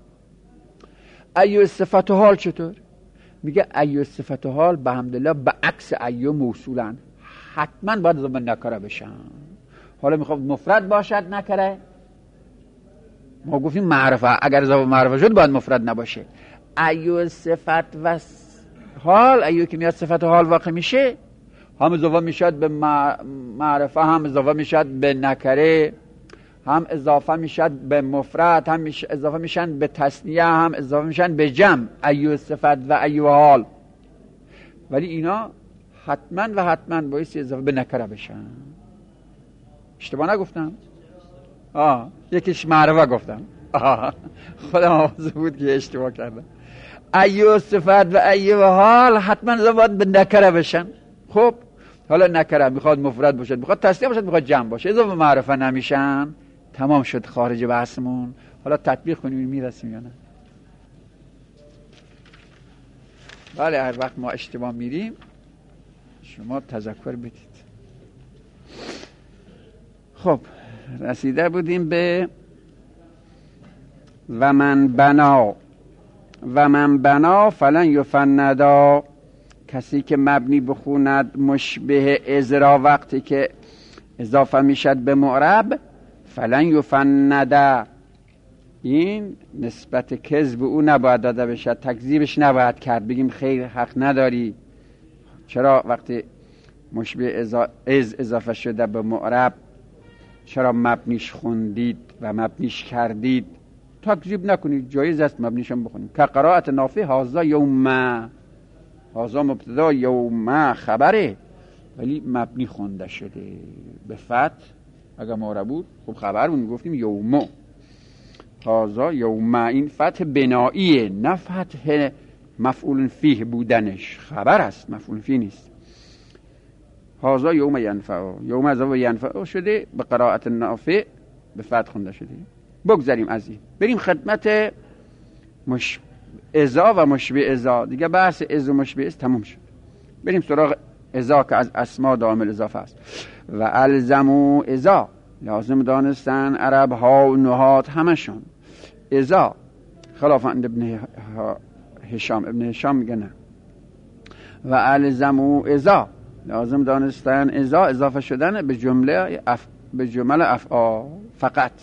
S2: ایو صفت حال چطور؟ میگه ایو صفت حال به حمدالله به عکس ایو موصولن، حتما باید اضافه به نکره بشن. حالا میخواد مفرد باشد نکره، ما گفتیم معرفه، اگر اضافه معرفه شد باید مفرد نباشه. ایو صفت و حال، ایو که میاد صفت حال واقع میشه هم اضافه میشد به معرفه، هم اضافه میشد به نکره، هم اضافه میشد به مفرد، هم اضافه میشن به تثنیه، هم اضافه میشن به جمع. ایو صفت و ایو حال، ولی اینا حتما بایستی اضافه به نکره بشن. اشتباه نگفتم؟ یکیش معرفه گفتم. خودم آوازه بود که اشتباه کردم. ایو صفت و ایو حال حتما اضافه باید به نکره بشن. خب حالا نکره میخواد مفرد باشه، میخواد تثنیه باشه، میخواد جمع باشه، اضافه به معرفه نمیشن. تمام شد خارج بحثمون. حالا تطبیق کنیم میرسیم یا نه؟ بله، هر وقت ما اشتباه میریم شما تذکر بدید. خب رسیده بودیم به و من بنا فلن یفندا. کسی که مبنی بخوند مشبه ازرا وقتی که اضافه میشد به معرب فلن یفندا، این نسبت کذب او نباید داده بشد، تکذیبش نباید کرد، بگیم خیر حق نداری. چرا وقتی مشبه از اضافه شده به معرب چرا مبنیش خوندید و مبنیش کردید؟ تکذیب نکنید، جایز است مبنیشم بخونید. که قرائت نافع هازا یوم، هازا مبتدا یوم خبره ولی مبنی خونده شده به فتح. اگر معرب بود خب خبر بود گفتیم یوم، هازا یوم. این فتح بناییه نه فتح مفعول فیه بودنش، خبر است مفعول فیه نیست. هازا یوم ینفع، یوم اضافه ینفع شده به قرائت نافع به فتح خونده شده. بگذاریم از این، بریم خدمت ازا و مشبه ازا. دیگه بحث از و مشبه از تموم شد. بریم سراغ ازا که از اسما دامل اضافه است. و الزمو ازا، لازم دانستن عرب ها و نحات همشون ازا، خلافند ابن هشام میگه نه. و الزمو ازا، لازم دانستن ازا اضافه شدن به جمله افعال فقط.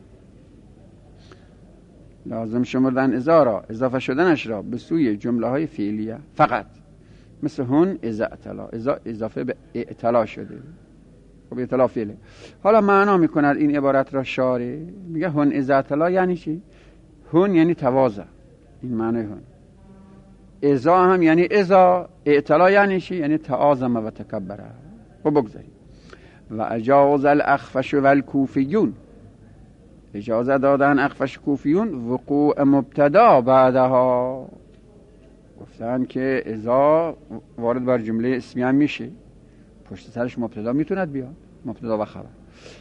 S2: لازم شمردن ازا را، اضافه شدنش را به سوی جمله های فعلیه فقط. مثل هن ازا اعتلا، ازا اضافه به اعتلا شده. خب اعتلا فعله. حالا معنا میکند این عبارت را شارع، میگه هن ازا اعتلا یعنی چی؟ هن یعنی تواضع، این معنی هن. ازا هم یعنی ازا، اعتلا یعنی چی؟ یعنی تعاظم و تکبره. خب بگذاریم. و اجاز الاخفش و الکوفیون، اجازه دادن اخفش کوفیون وقوع مبتدا بعدها. گفتن که ازا وارد بر جمله اسمی هم میشه، پشت سرش مبتدا میتوند بیاد، مبتدا و خبر.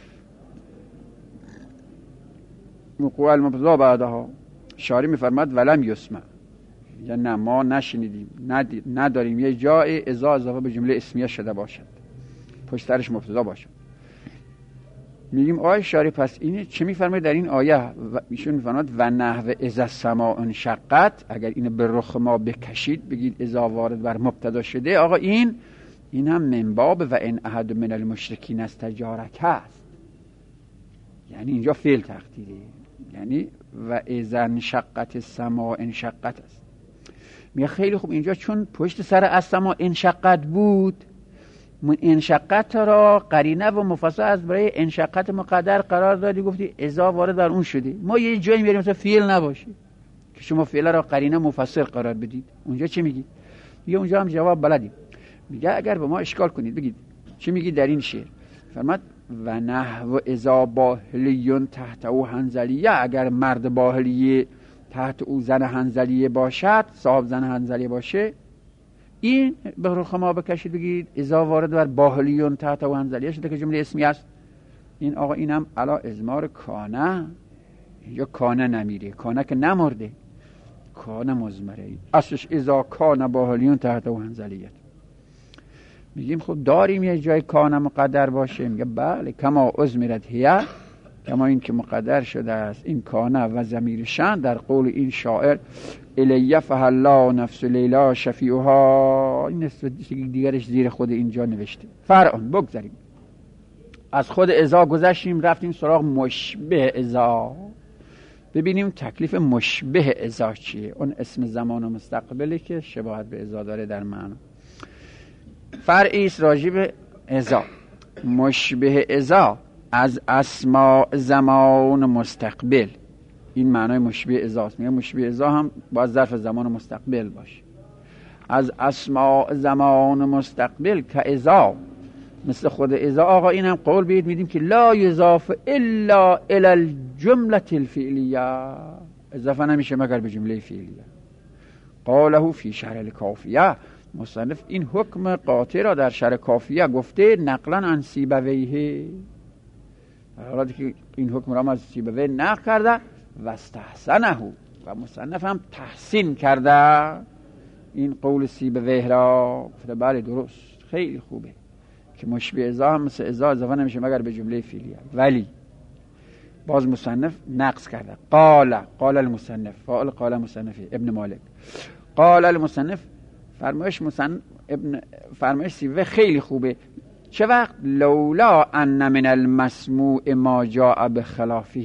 S2: وقوع المبتدا بعدها. شاری میفرماد ولم یسمع، یا نه ما نشنیدیم، نداریم یه جای ازا اضافه به جمله اسمیه شده باشد، پشت سرش مبتدا باشد. میگیم آیه شاری پس اینه چه میفرماید در این آیه؟ ایشون میفرماد و نحو اذا السماء انشقت، اگر اینو به رخ ما بکشید بگید اذا وارد بر مبتدا شده، آقا این هم من باب و ان احد من المشرکین استجارک هست، یعنی اینجا فعل تقدیره، یعنی و اذا انشقت السماء انشقت است. میگه خیلی خوب، اینجا چون پشت سر السماء انشقت بود، من انشقت را قرینه و مفصل از برای انشقت مقدر قرار دادی، گفتی اذا وارد بر اون شدی. ما یه جایی میاریم مثلا فعل نباشه که شما فعل را قرینه مفصل قرار بدید، اونجا چه میگی؟ میگه اونجا هم جواب بلدیم. میگه اگر به ما اشکال کنید بگید چه میگی در این شعر؟ فرماد و نحو اذا باهلیون تحت او حنزلیه، اگر مرد باهلیه تحت او زن حنزلیه باشد، صاحب زن حنزلیه باشه، این به رخ ما بکشید بگید اذا وارد بر باهلیون تحت و حنزلیه شده که جمله اسمی است. این آقا اینم علا ازمار کانه، یا کانه نمیره، کانه که نمرده، کانه مزمره، اصلش اذا کانه باهلیون تحت و حنزلیه. میگیم خب داریم یه جای کانه مقدر باشه؟ میگه بله، کما ازمرت هیه، کما این که مقدر شده است این کانه و ضمیرشان در قول این شاعر الیه فهلا نفس لیلا شفیعها، این دیگرش زیر خود اینجا نوشته. فرعون بگذاریم از خود اذا گذشتیم، رفتیم سراغ مشبه اذا، ببینیم تکلیف مشبه اذا چیه. اون اسم زمان و مستقبلی که شباهت به اذا داره در معنی. فرعی است راجع به اذا. مشبه اذا از اسماء زمان مستقبل، این معنای مشبه اذا است. میگه مشبه اذا هم باید ظرف زمان مستقبل باشه. از اسماء زمان مستقبل که اذا، مثل خود اذا، آقا این هم قول بید میدیم که لا یضاف الا الی الجمله الفعلیه، اضافه نمیشه مگر به جمله فعلیه. قاله فی شرح الکافیه، مصنف این حکم قاطع را در شرح کافیه گفته نقلا عن سیبویه، حالا که این حکم را از سیبویه نقل کرده و استحسنه، و مصنف هم تحسین کرده این قول سیبویه را. بله درست، خیلی خوبه که مشبه اذا هم مثل اذا اضافه نمیشه مگر به جمله فعلیه. ولی باز مصنف نقص کرده. قال المصنف، فاعل قال مصنف ابن مالک، قال المصنف، فرمایش سیبویه خیلی خوبه. چه وقت؟ لولا ان من المسموع ما جاء بخلافه،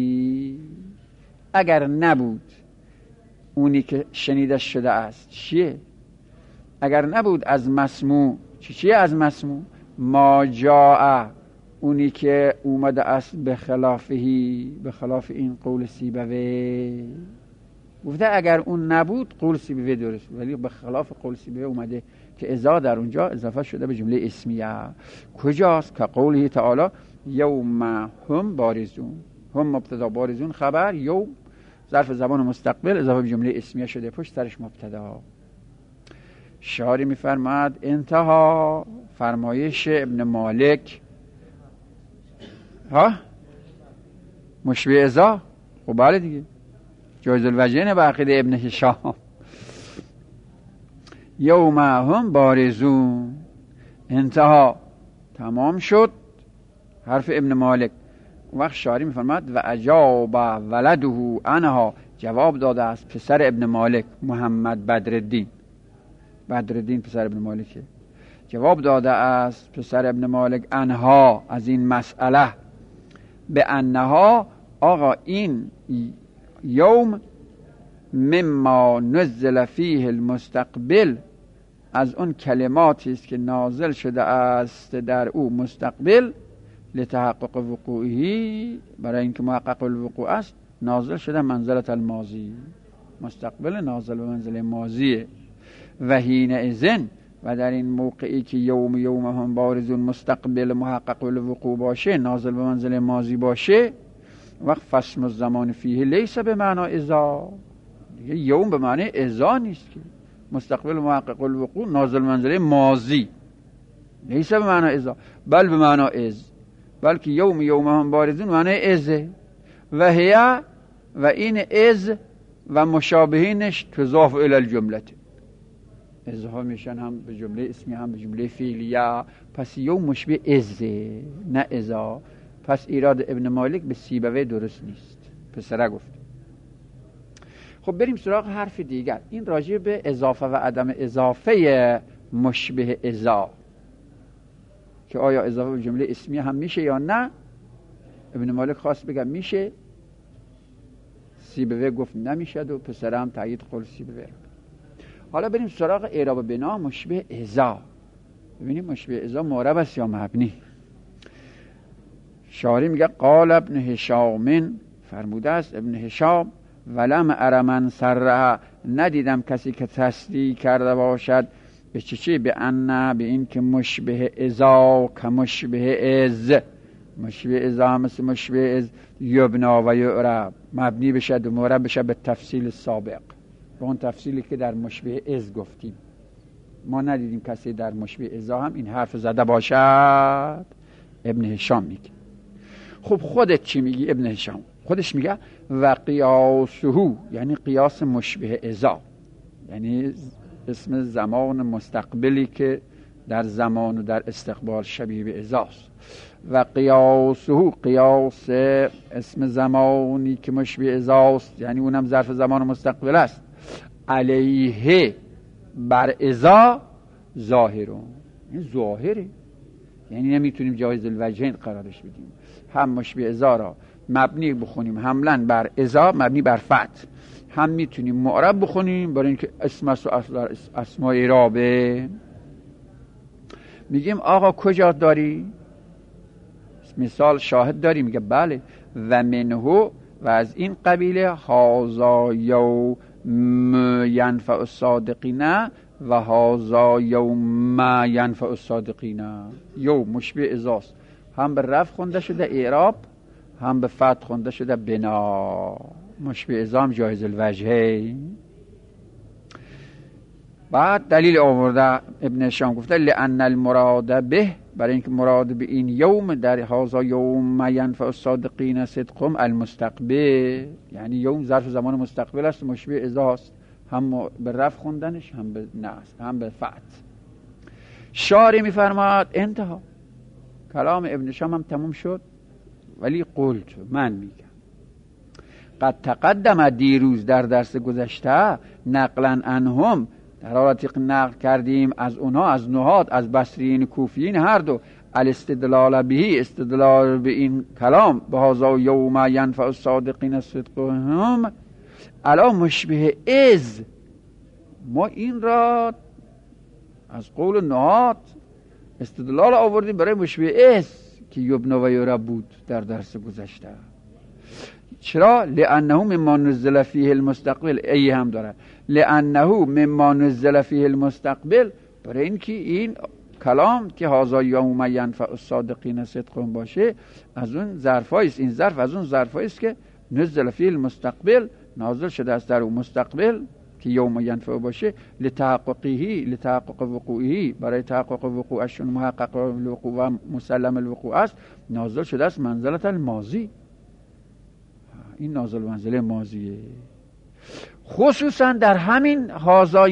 S2: اگر نبود اونی که شنیده شده است چیه؟ اگر نبود از مسموع، چیه از مسموع؟ ما جاء، اونی که اومده است بخلافه، به خلاف این قول سیبویه. گفته اگر اون نبود قول سیبویه درست، ولی به خلاف قول سیبویه اومده که اذا در اونجا اضافه شده به جمله اسمیه. کجاست؟ که قوله تعالی یوم هم بارزون، هم مبتدا بارزون خبر، یوم ظرف زمان مستقبل اضافه به جمله اسمیه شده، پشت سرش مبتدا. شاری میفرماد انتها فرمایش ابن مالک مشبه اذا. خب بله دیگه، جایز الوجهین به عقیده ابن هشام. یوم هم بارزون، انتها، تمام شد حرف ابن مالک. وقت شاری میفرماد و اجاب ولده عنها، جواب داده است پسر ابن مالک محمد بدرالدین پسر ابن مالکه، جواب داده است پسر ابن مالک عنها، از این مسئله، به انها، آقا این یوم مما نزل فیه المستقبل، از اون کلماتی است که نازل شده است در او مستقبل، لتحقق وقوعی، برای اینکه محقق الوقوع است، نازل شده منزلت الماضی، مستقبل نازل به منزله ماضیه. و حین اذن، و در این موقعی که یوم هم بارزون مستقبل محقق الوقوع باشه، نازل به منزله ماضی باشه، وقت فصل الزمان فیه لیس به معنا اذا، دیگه یوم به معنی اذا نیست که، مستقبل محقق الوقوع نازل منزله ماضی، لیس به معنا اذا بل به معنا از، بلکه یوم هم بارزون معنی ازه. و هی، و این از و مشابهینش تضاف الی الجمله، ازها میشن هم به جمله اسمی هم به جمله فعلیه، پس یوم مشبه ازه نه ازا. پس ایراد ابن مالک به سیبوی درست نیست، پسره گفت. خب بریم سراغ حرف دیگر، این راجع به اضافه و عدم اضافه مشبه ازا، که آیا اضافه به جمله اسمی هم میشه یا نه. ابن مالک خواست بگم میشه، سیبوی گفت نمیشه و پسره هم تایید قول سیبوی. حالا بریم سراغ اعراب بنا مشبه ازا، ببینیم مشبه ازا معرب است یا مبنی. شاری میگه قال ابن هشام، فرموده است ابن هشام، ولم ارمن سرها، ندیدم کسی که تصدیق کرده باشد به چی؟ به ان، به این که مشبه ازا که مشبه از، مشبه ازا مثل مشبه از یبنا و یعرب، مبنی بشد و معرب بشد به تفصیل سابق، به اون تفصیلی که در مشبه از گفتیم. ما ندیدیم کسی در مشبه ازا هم این حرف زده باشد. ابن هشام میگه. خب خودت چی میگی ابن هشام؟ خودش میگه و قیاسه، یعنی قیاس مشبه ازا، یعنی اسم زمان مستقبلی که در زمان و در استقبال شبیه به ازاست. و قیاسه، قیاس اسم زمانی که مشبه ازاست، یعنی اونم ظرف زمان مستقبل است، علیه بر ازا ظاهرون، این ظاهره، یعنی نمیتونیم جایز الوجهین قرارش بدیم. هم مشبه ازا را مبنی بخونیم حملا بر ازا مبنی بر فتح، هم میتونیم معرب بخونیم برای اینکه اسم است و اسماء اعرابه. میگیم آقا کجا داری؟ مثال شاهد داری؟ میگه بله. و منه، و از این قبیله، هازا یوم ینفع الصادقین و هازا یوم ینفع الصادقین. یوم مشبه ازاست، هم به رفع خونده شده اعراب، هم به فتح خونده شده بنا، مشبه ازام جایز الوجهه. بعد دلیل آورده ابن هشام، گفته لأن المراد به، برای اینکه مراد به این یوم در هازا یوم ینفع الصادقین صدقهم المستقبل، یعنی یوم ظرف زمان مستقبل است، مشبه ازاست، هم به رفع خوندنش هم به نصب هم به فتح. شاری میفرماد انتها، کلام ابن هشام هم تموم شد، ولی قلت، من میگم قد تقدم، دیروز در درس گذشته، نقلا عنهم، در حالتی که نقل کردیم از اونها، از نحات، از بصریین کوفیین هر دو، الاستدلال به، استدلال به این کلام، به هذا یوم ینفع الصادقین صدقهم علی مشبه از. ما این را از قول نحات استدلال آوردیم برای مشبه از که یبنا و یعرب بود در درس گذشته. چرا؟ لانه مما نزل فیه المستقبل، ای هم داره، لانه مما نزل فیه المستقبل، برای اینکه این کلام که هذا یوم ینفع الصادقین صدقهم باشه، از اون ظرفایی است، این ظرف از اون ظرفایی است که نزل فیه المستقبل، نازل شده است در اون مستقبل که یوم ینفع باشه، لتحقق وقوعی، برای تحقق وقوعش، محقق الوقوع و مسلم الوقوع است، نازل شده است منزلت الماضی، این نازل منزله ماضیه. خصوصا در همین هذا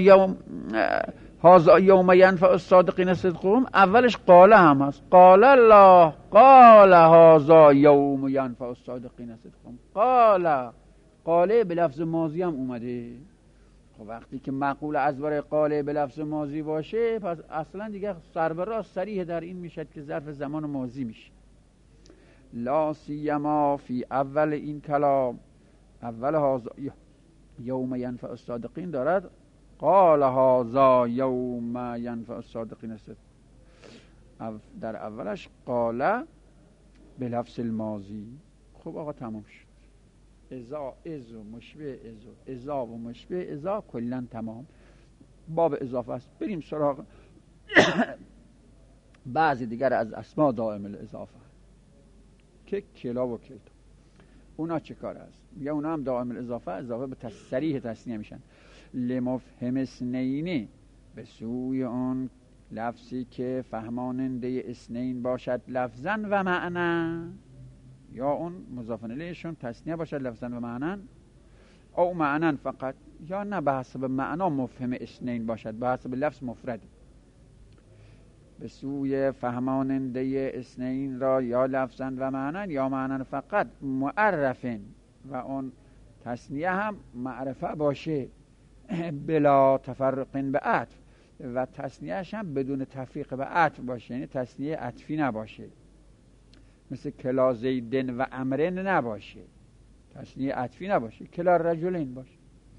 S2: یوم ینفع الصادقین صدقهم اولش قال هم هست. قال الله قال هذا یوم ینفع الصادقین صدقهم. قاله به لفظ ماضی هم اومده. خب وقتی که مقول از برای قاله به لفظ ماضی باشه پس اصلا دیگه سربراز صریح در این میشه که ظرف زمان ماضی میشه. لا سیما فی اول این کلام، اول هذا یوم ینفع الصادقین دارد قال هذا یوم ینفع الصادقین صدقهم. در اولش قال به لفظ الماضی. خب آقا تمام شد. ازا از و مشبه ازا و مشبه ازا کلن تمام. باب اضافه است. بریم سراغ بعضی دیگر از اسما دائم الاضافه که کلا و کلتا. اونا چه کار است؟ میگه اونا هم دائم الاضافه به صریح تثنیه میشن. لمفهم اثنین، به سوی اون لفظی که فهماننده اثنین باشد لفظا و معنا، یا اون مضاف الیهشون تثنیه باشد لفظا و معنا، او معنا فقط، یا نه به حسب معنا مفهم اثنین باشد به حسب لفظ مفرد. به سوی فهماننده اثنین را یا لفظا و معنا یا معنا فقط، معرفن، و اون تثنیه هم معرفه باشه بلا تفرق به عطف، و تثنیهش هم بدون تفریق به عطف باشه، یعنی تثنیه عطفی نباشه، مثل کلا زیدن و امرن نباشه، تثنیه عطفی نباشه، کلا رجلین باشه.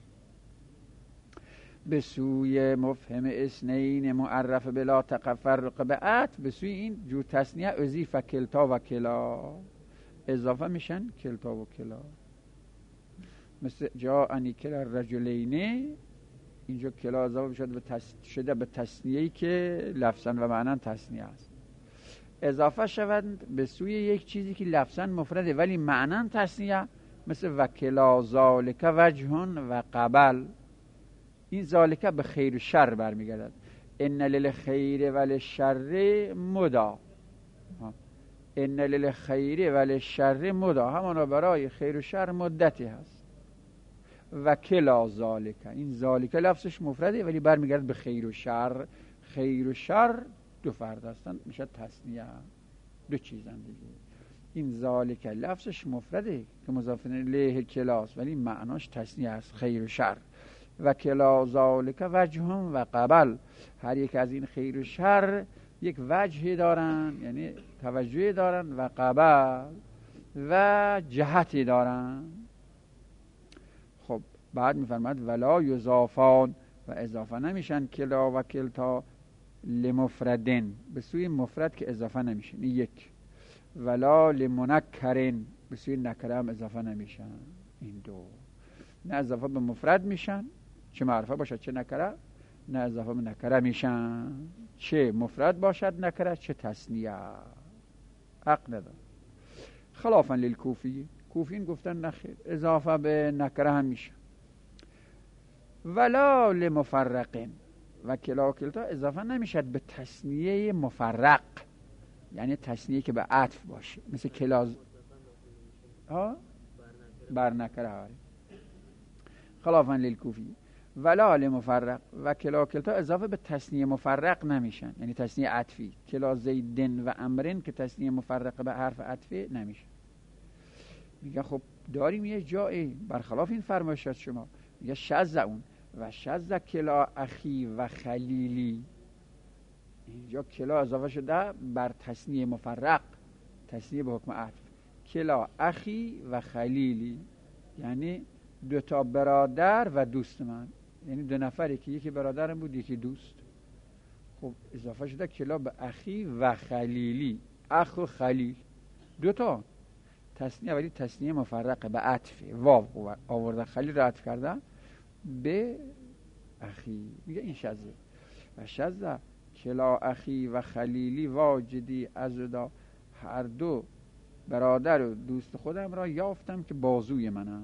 S2: به سوی مفهم اثنین معرف بلا تفرق به عطف، به سوی این جو تثنیه اضیف کلتا و کلا، اضافه میشن کلتا و کلا. مثل جا انی کلا رجلینه، اینجا کلا اضافه شده به تثنیه‌ای که لفظا و معنی تثنیه است. اضافه شوند به سوی یک چیزی که لفظا مفرده ولی معنی تثنیه، مثل وکلا ذالک وجه و قبل. این ذالک به خیر و شر برمیگردد. ان للخیر و للشر مدا، ان للخیر و للشر مدا، همانا برای خیر و شر مدتی هست. و کلا ذالک، این ذالک لفظش مفرده ولی برمیگرد به خیر و شر. خیر و شر دو فرد هستن، میشه تثنیه، دو چیزن دیگه. این ذالک لفظش مفرده که مضاف الیه کلاس ولی معناش تثنیه است، خیر و شر. و کلا ذالک وجه و قبل، هر یک از این خیر و شر یک وجهی دارن، یعنی توجهی دارن، و قبل و جهتی دارن. خب بعد میفرماد ولا یضافان، و اضافه نمیشن کلا و کلتا لمفردن، به سوی مفرد که اضافه نمیشن، این یک. ولا لمنکرن، به سوی نکره هم اضافه نمیشن، این دو. نه اضافه به مفرد میشن چه معرفه باشد چه نکره، نه اضافه به نکره میشن چه مفرد باشد نکره چه تثنیه، حق نداره. خلافا للکوفی، کوفین گفتن نخیر، اضافه به نکره هم میشن. ولا لمفرقن، و کلا کلتا اضافه نمیشد به تثنیه مفرق، یعنی تثنیه که به عطف باشه، مثل کلا بر نکره. خلافا للکوفی. ولا لمفرق، و کلا کلتا اضافه به تثنیه مفرق نمیشن، یعنی تثنیه عطفی. کلا زیدن و امرن که تثنیه مفرق به حرف عطفی نمیشن. میگه خب داریم یه جایی برخلاف این فرمایشات شما، میگه شذ اون و شذ کلا اخی و خلیلی. اینجا کلا اضافه شده بر تثنیه مفرق، تثنیه به حکم عطف. کلا اخی و خلیلی یعنی دو تا برادر و دوست من، یعنی دو نفری که یکی برادرم بود یکی دوست. خب اضافه شده کلا به اخی و خلیلی، اخ و خلیل دو تا تثنیه ولی تثنیه مفرقه به عطف، واو آورده، خلیل را عطف کرده به اخی، میگه این شذه. و شذه کلا اخی و خلیلی واجدی ازدا، هر دو برادر و دوست خودم را یافتم که بازوی منم.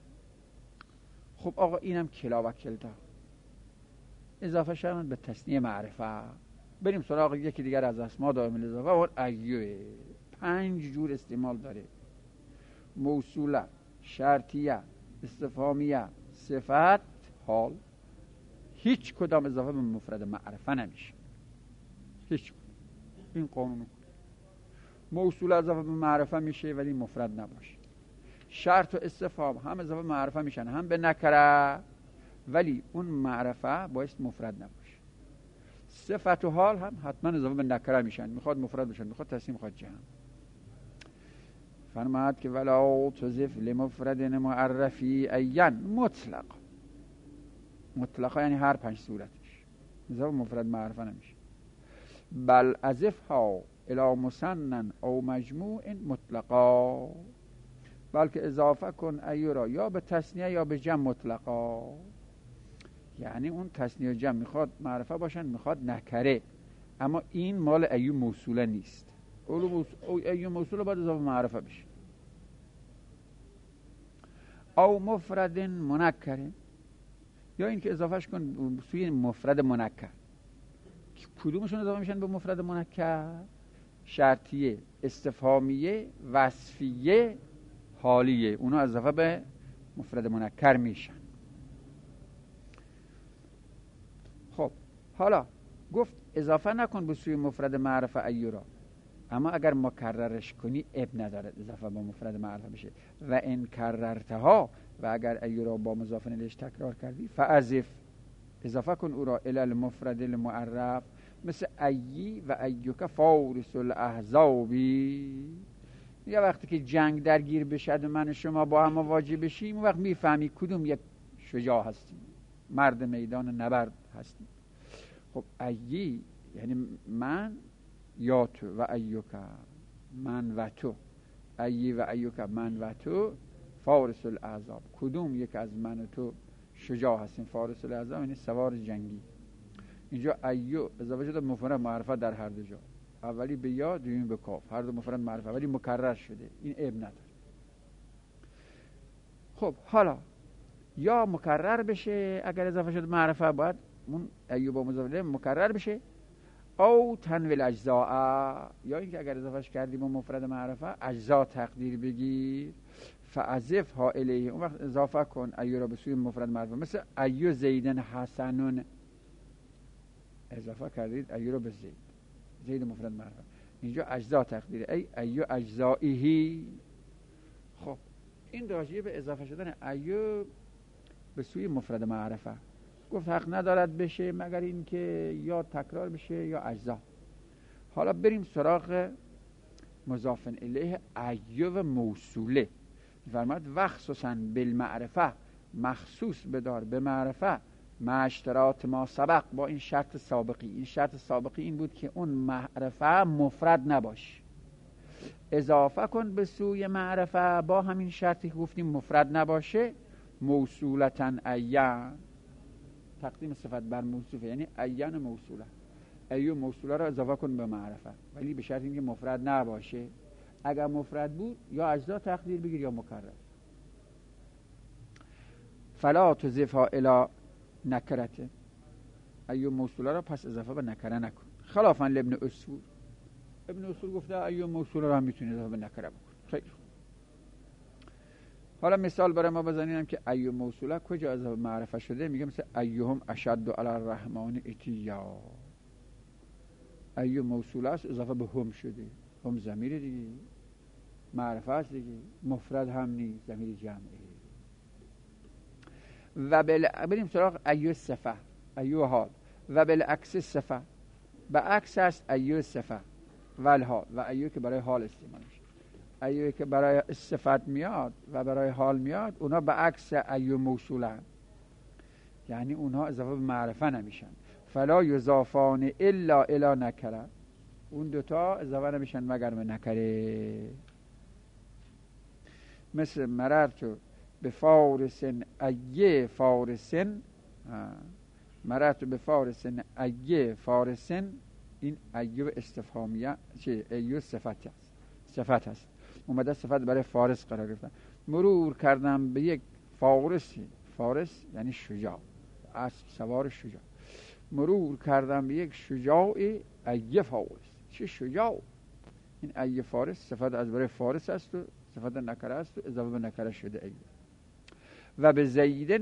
S2: خب آقا اینم کلا و کلتا اضافه شدن به تثنیه معرفه. بریم سراغ یکی دیگر از اسما دائم الاضافه و ایوه. 5 جور استعمال داره: موصوله، شرطیه، استفهامیه، صفت، حال، هیچ کدام اضافه به مفرد معرفه نمیشه. هیچ کدام. این قانون موصول اضافه به معرفه میشه ولی مفرد نباشه. شرط و استفهام هم اضافه به معرفه میشن هم به نکره، ولی اون معرفه باید مفرد نباشه. صفت و حال هم حتما اضافه به نکره میشن، میخواد مفرد بشن، میخواد تسنیه، میخواد جمع. فرماد که ولا تضف لمفرد معرفی عین مطلق. مطلقا یعنی هر 5 صورتش اضافه مفرد معرفه نمیشه. بل اضفها الی مثنى او مجموع مطلقا، بلکه اضافه کن ایو را یا به تثنیه یا به جمع مطلقا. یعنی اون تثنیه و جمع میخواد معرفه باشن، میخواد نکره، اما این مال ایو موصوله نیست. ایو موصوله باید اضافه معرفه بشه. او مفرد منکره، یا این که اضافهش کن سوی مفرد منکر. کدومشون اضافه میشن به مفرد منکر؟ شرطیه، استفهامیه، وصفیه، حالیه. اونا اضافه به مفرد منکر میشن. خب حالا گفت اضافه نکن به سوی مفرد معرفه ایو را، اما اگر مکررش کنی اب نداره اضافه به مفرد معرفه بشه. و ان کررتها، و اگر ایو را با مضاف الیهش تکرار کردی، فاضف، اضافه کن او را الی المفرد المعرف، مثل ایی و ایوک فارس الاحزابی. یه وقتی که جنگ درگیر بشه و من و شما با هم مواجه بشیم، اون وقت میفهمی کدوم یک شجاع هستیم، مرد میدان نبرد هستیم. خب ایی یعنی من یا تو، و ایوک من و تو، ایی و ایوک من و تو، فارس الاحزاب کدوم یک از من و تو شجاع هستیم. فارس الاحزاب یعنی سوار جنگی. اینجا ایو اضافه شده مفرد معرفه در هر دو جا، اولی به یا، دومی به کاف، هر دو مفرد معرفه ولی مکرر شده، این اب نداره. خب حالا یا مکرر بشه، اگر اضافه شده معرفه باید اون ایو با مضاف مکرر بشه، او تنویل اجزاء، یا اینکه اگر اضافهش کردی با مفرد معرفه اجزا تقدیر بگیر. فاضف ها الیه، اون وقت اضافه کن ایو را به سوی مفرد معرفه، مثل ایو زیدن حسنون، اضافه کردید ایو را به زید، زید مفرد معرفه، اینجا اجزا تقدیره، ایو اجزائیهی. خب این راجعه به اضافه شدن ایو به سوی مفرد معرفه. گفت حق ندارد بشه مگر اینکه یا تکرار بشه یا اجزا. حالا بریم سراغ مضاف الیه ایو موصوله. فرمود وخصوصا بالمعرفه، مخصوص بدار به معرفه، مع اشتراط ما سبق، با این شرط سابقی. این شرط سابقی این بود که اون معرفه مفرد نباشه. اضافه کن به سوی معرفه با همین شرطی که گفتیم مفرد نباشه، موصولتا عین، تقدیم صفت بر موصوفه، یعنی عین موصوله. ایو موصوله را اضافه کن به معرفه ولی به شرط اینکه مفرد نباشه. اگر مفرد بود یا اجزا تقدیر بگیر یا مکرر. فلا تضفها الی نکرته، ایو موصوله را پس اضافه به نکره نکن. خلافا لابن اصول، ابن اصول گفته ایو موصوله را هم میتونی اضافه به نکره بکن. خیلی حالا مثال برای ما بزنیم که ایو موصوله کجا اضافه معرفه شده. میگه مثل ایوهم اشد علی الرحمن اتیا، ایو موصوله است اضافه به هم شده، هم ضمیر دیگه، معرفه است دیگه، مفرد هم نیست، ضمیر جمعه. و بریم سراغ ایو صفه، ایو حال، و بالعکس صفه، به عکس است ایو صفه و الحال، و ایو که برای حال استعمال میشه. ایو که برای صفت میاد و برای حال میاد، اونا به عکس ایو موصوله، یعنی اونها اضافه به معرفه نمیشن. فلا یضافان الا الی نکره، اون دوتا اضافه نمیشن مگر به نکره. مثل مررتو به فارسن ایه فارسن، مررتو به فارسن ایه فارسن، این ایو استفهامیه چه؟ ایو صفت هست، صفت هست، اومده صفت برای فارس قرار گرفتن. مرور کردم به یک فارسی، فارس یعنی شجاع، اسب سوار شجاع. مرور کردم به یک شجاع ایه فارس، چه شجاع. این ایه فارس صفت از برای فارس است و صفت نکره است و اضافه به نکره شده ایه. و به زیدن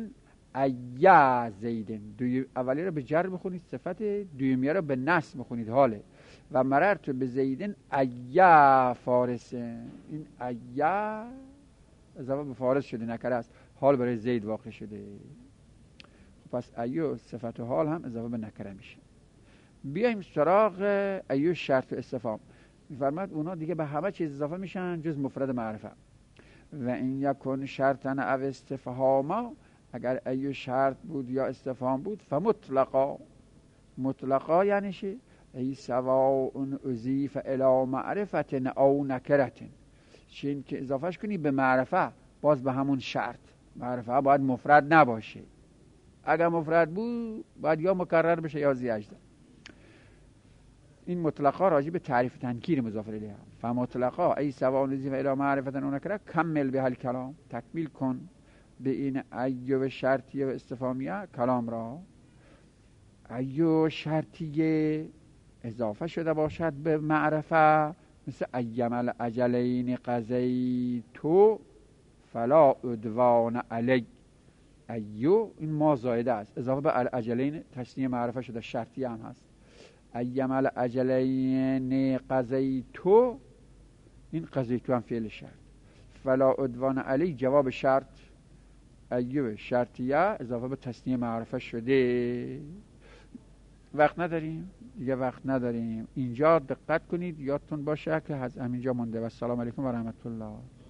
S2: ایا زیدن، اولی رو به جر بخونید صفت، دومی رو به نصب بخونید حاله. و مررت به زیدن ایا فارسن، این ایا اضافه به فارس شده، نکره است، حال برای زید واقع شده. خب پس ایو صفت و حال هم اضافه به نکره میشه. بیایم سراغ ایو شرط و استفهام. میفرماد اونا دیگه به همه چیز اضافه میشن جز مفرد معرفه. و این یکن شرطن او استفهاما، اگر ایو شرط بود یا استفهام بود، فمطلقا، مطلقا یعنی چی؟ ای سواء اضیف الی معرفت او نکرت، چین که اضافهش کنی به معرفه، باز به همون شرط، معرفه باید مفرد نباشه، اگر مفرد بود باید یا مکرر بشه یا زیاجده. این مطلقا راجع به تعریف تنکیر مضاف الیه. فمطلقا ای سواء اضیف الی معرفت او نکرت، کمل به هل کلام، تکمیل کن به این ایو شرطیه و استفهامیه کلام را. ایو شرطیه اضافه شده باشد به معرفه، مثل ایم الاجلین قضیتو فلا عدوان علی. ایو این ما زایده است، اضافه به الاجلین تشنیه معرفه شده، شرطی هم هست. ایم الاجلین قضیتو، این قضیتو هم فعل شرط، فلا عدوان علی جواب شرط. ایو شرطیه اضافه به تشنیه معرفه شده. وقت نداریم دیگه، وقت نداریم. اینجا دقت کنید، یادتون باشه که از همینجا مونده. و السلام علیکم و رحمت الله.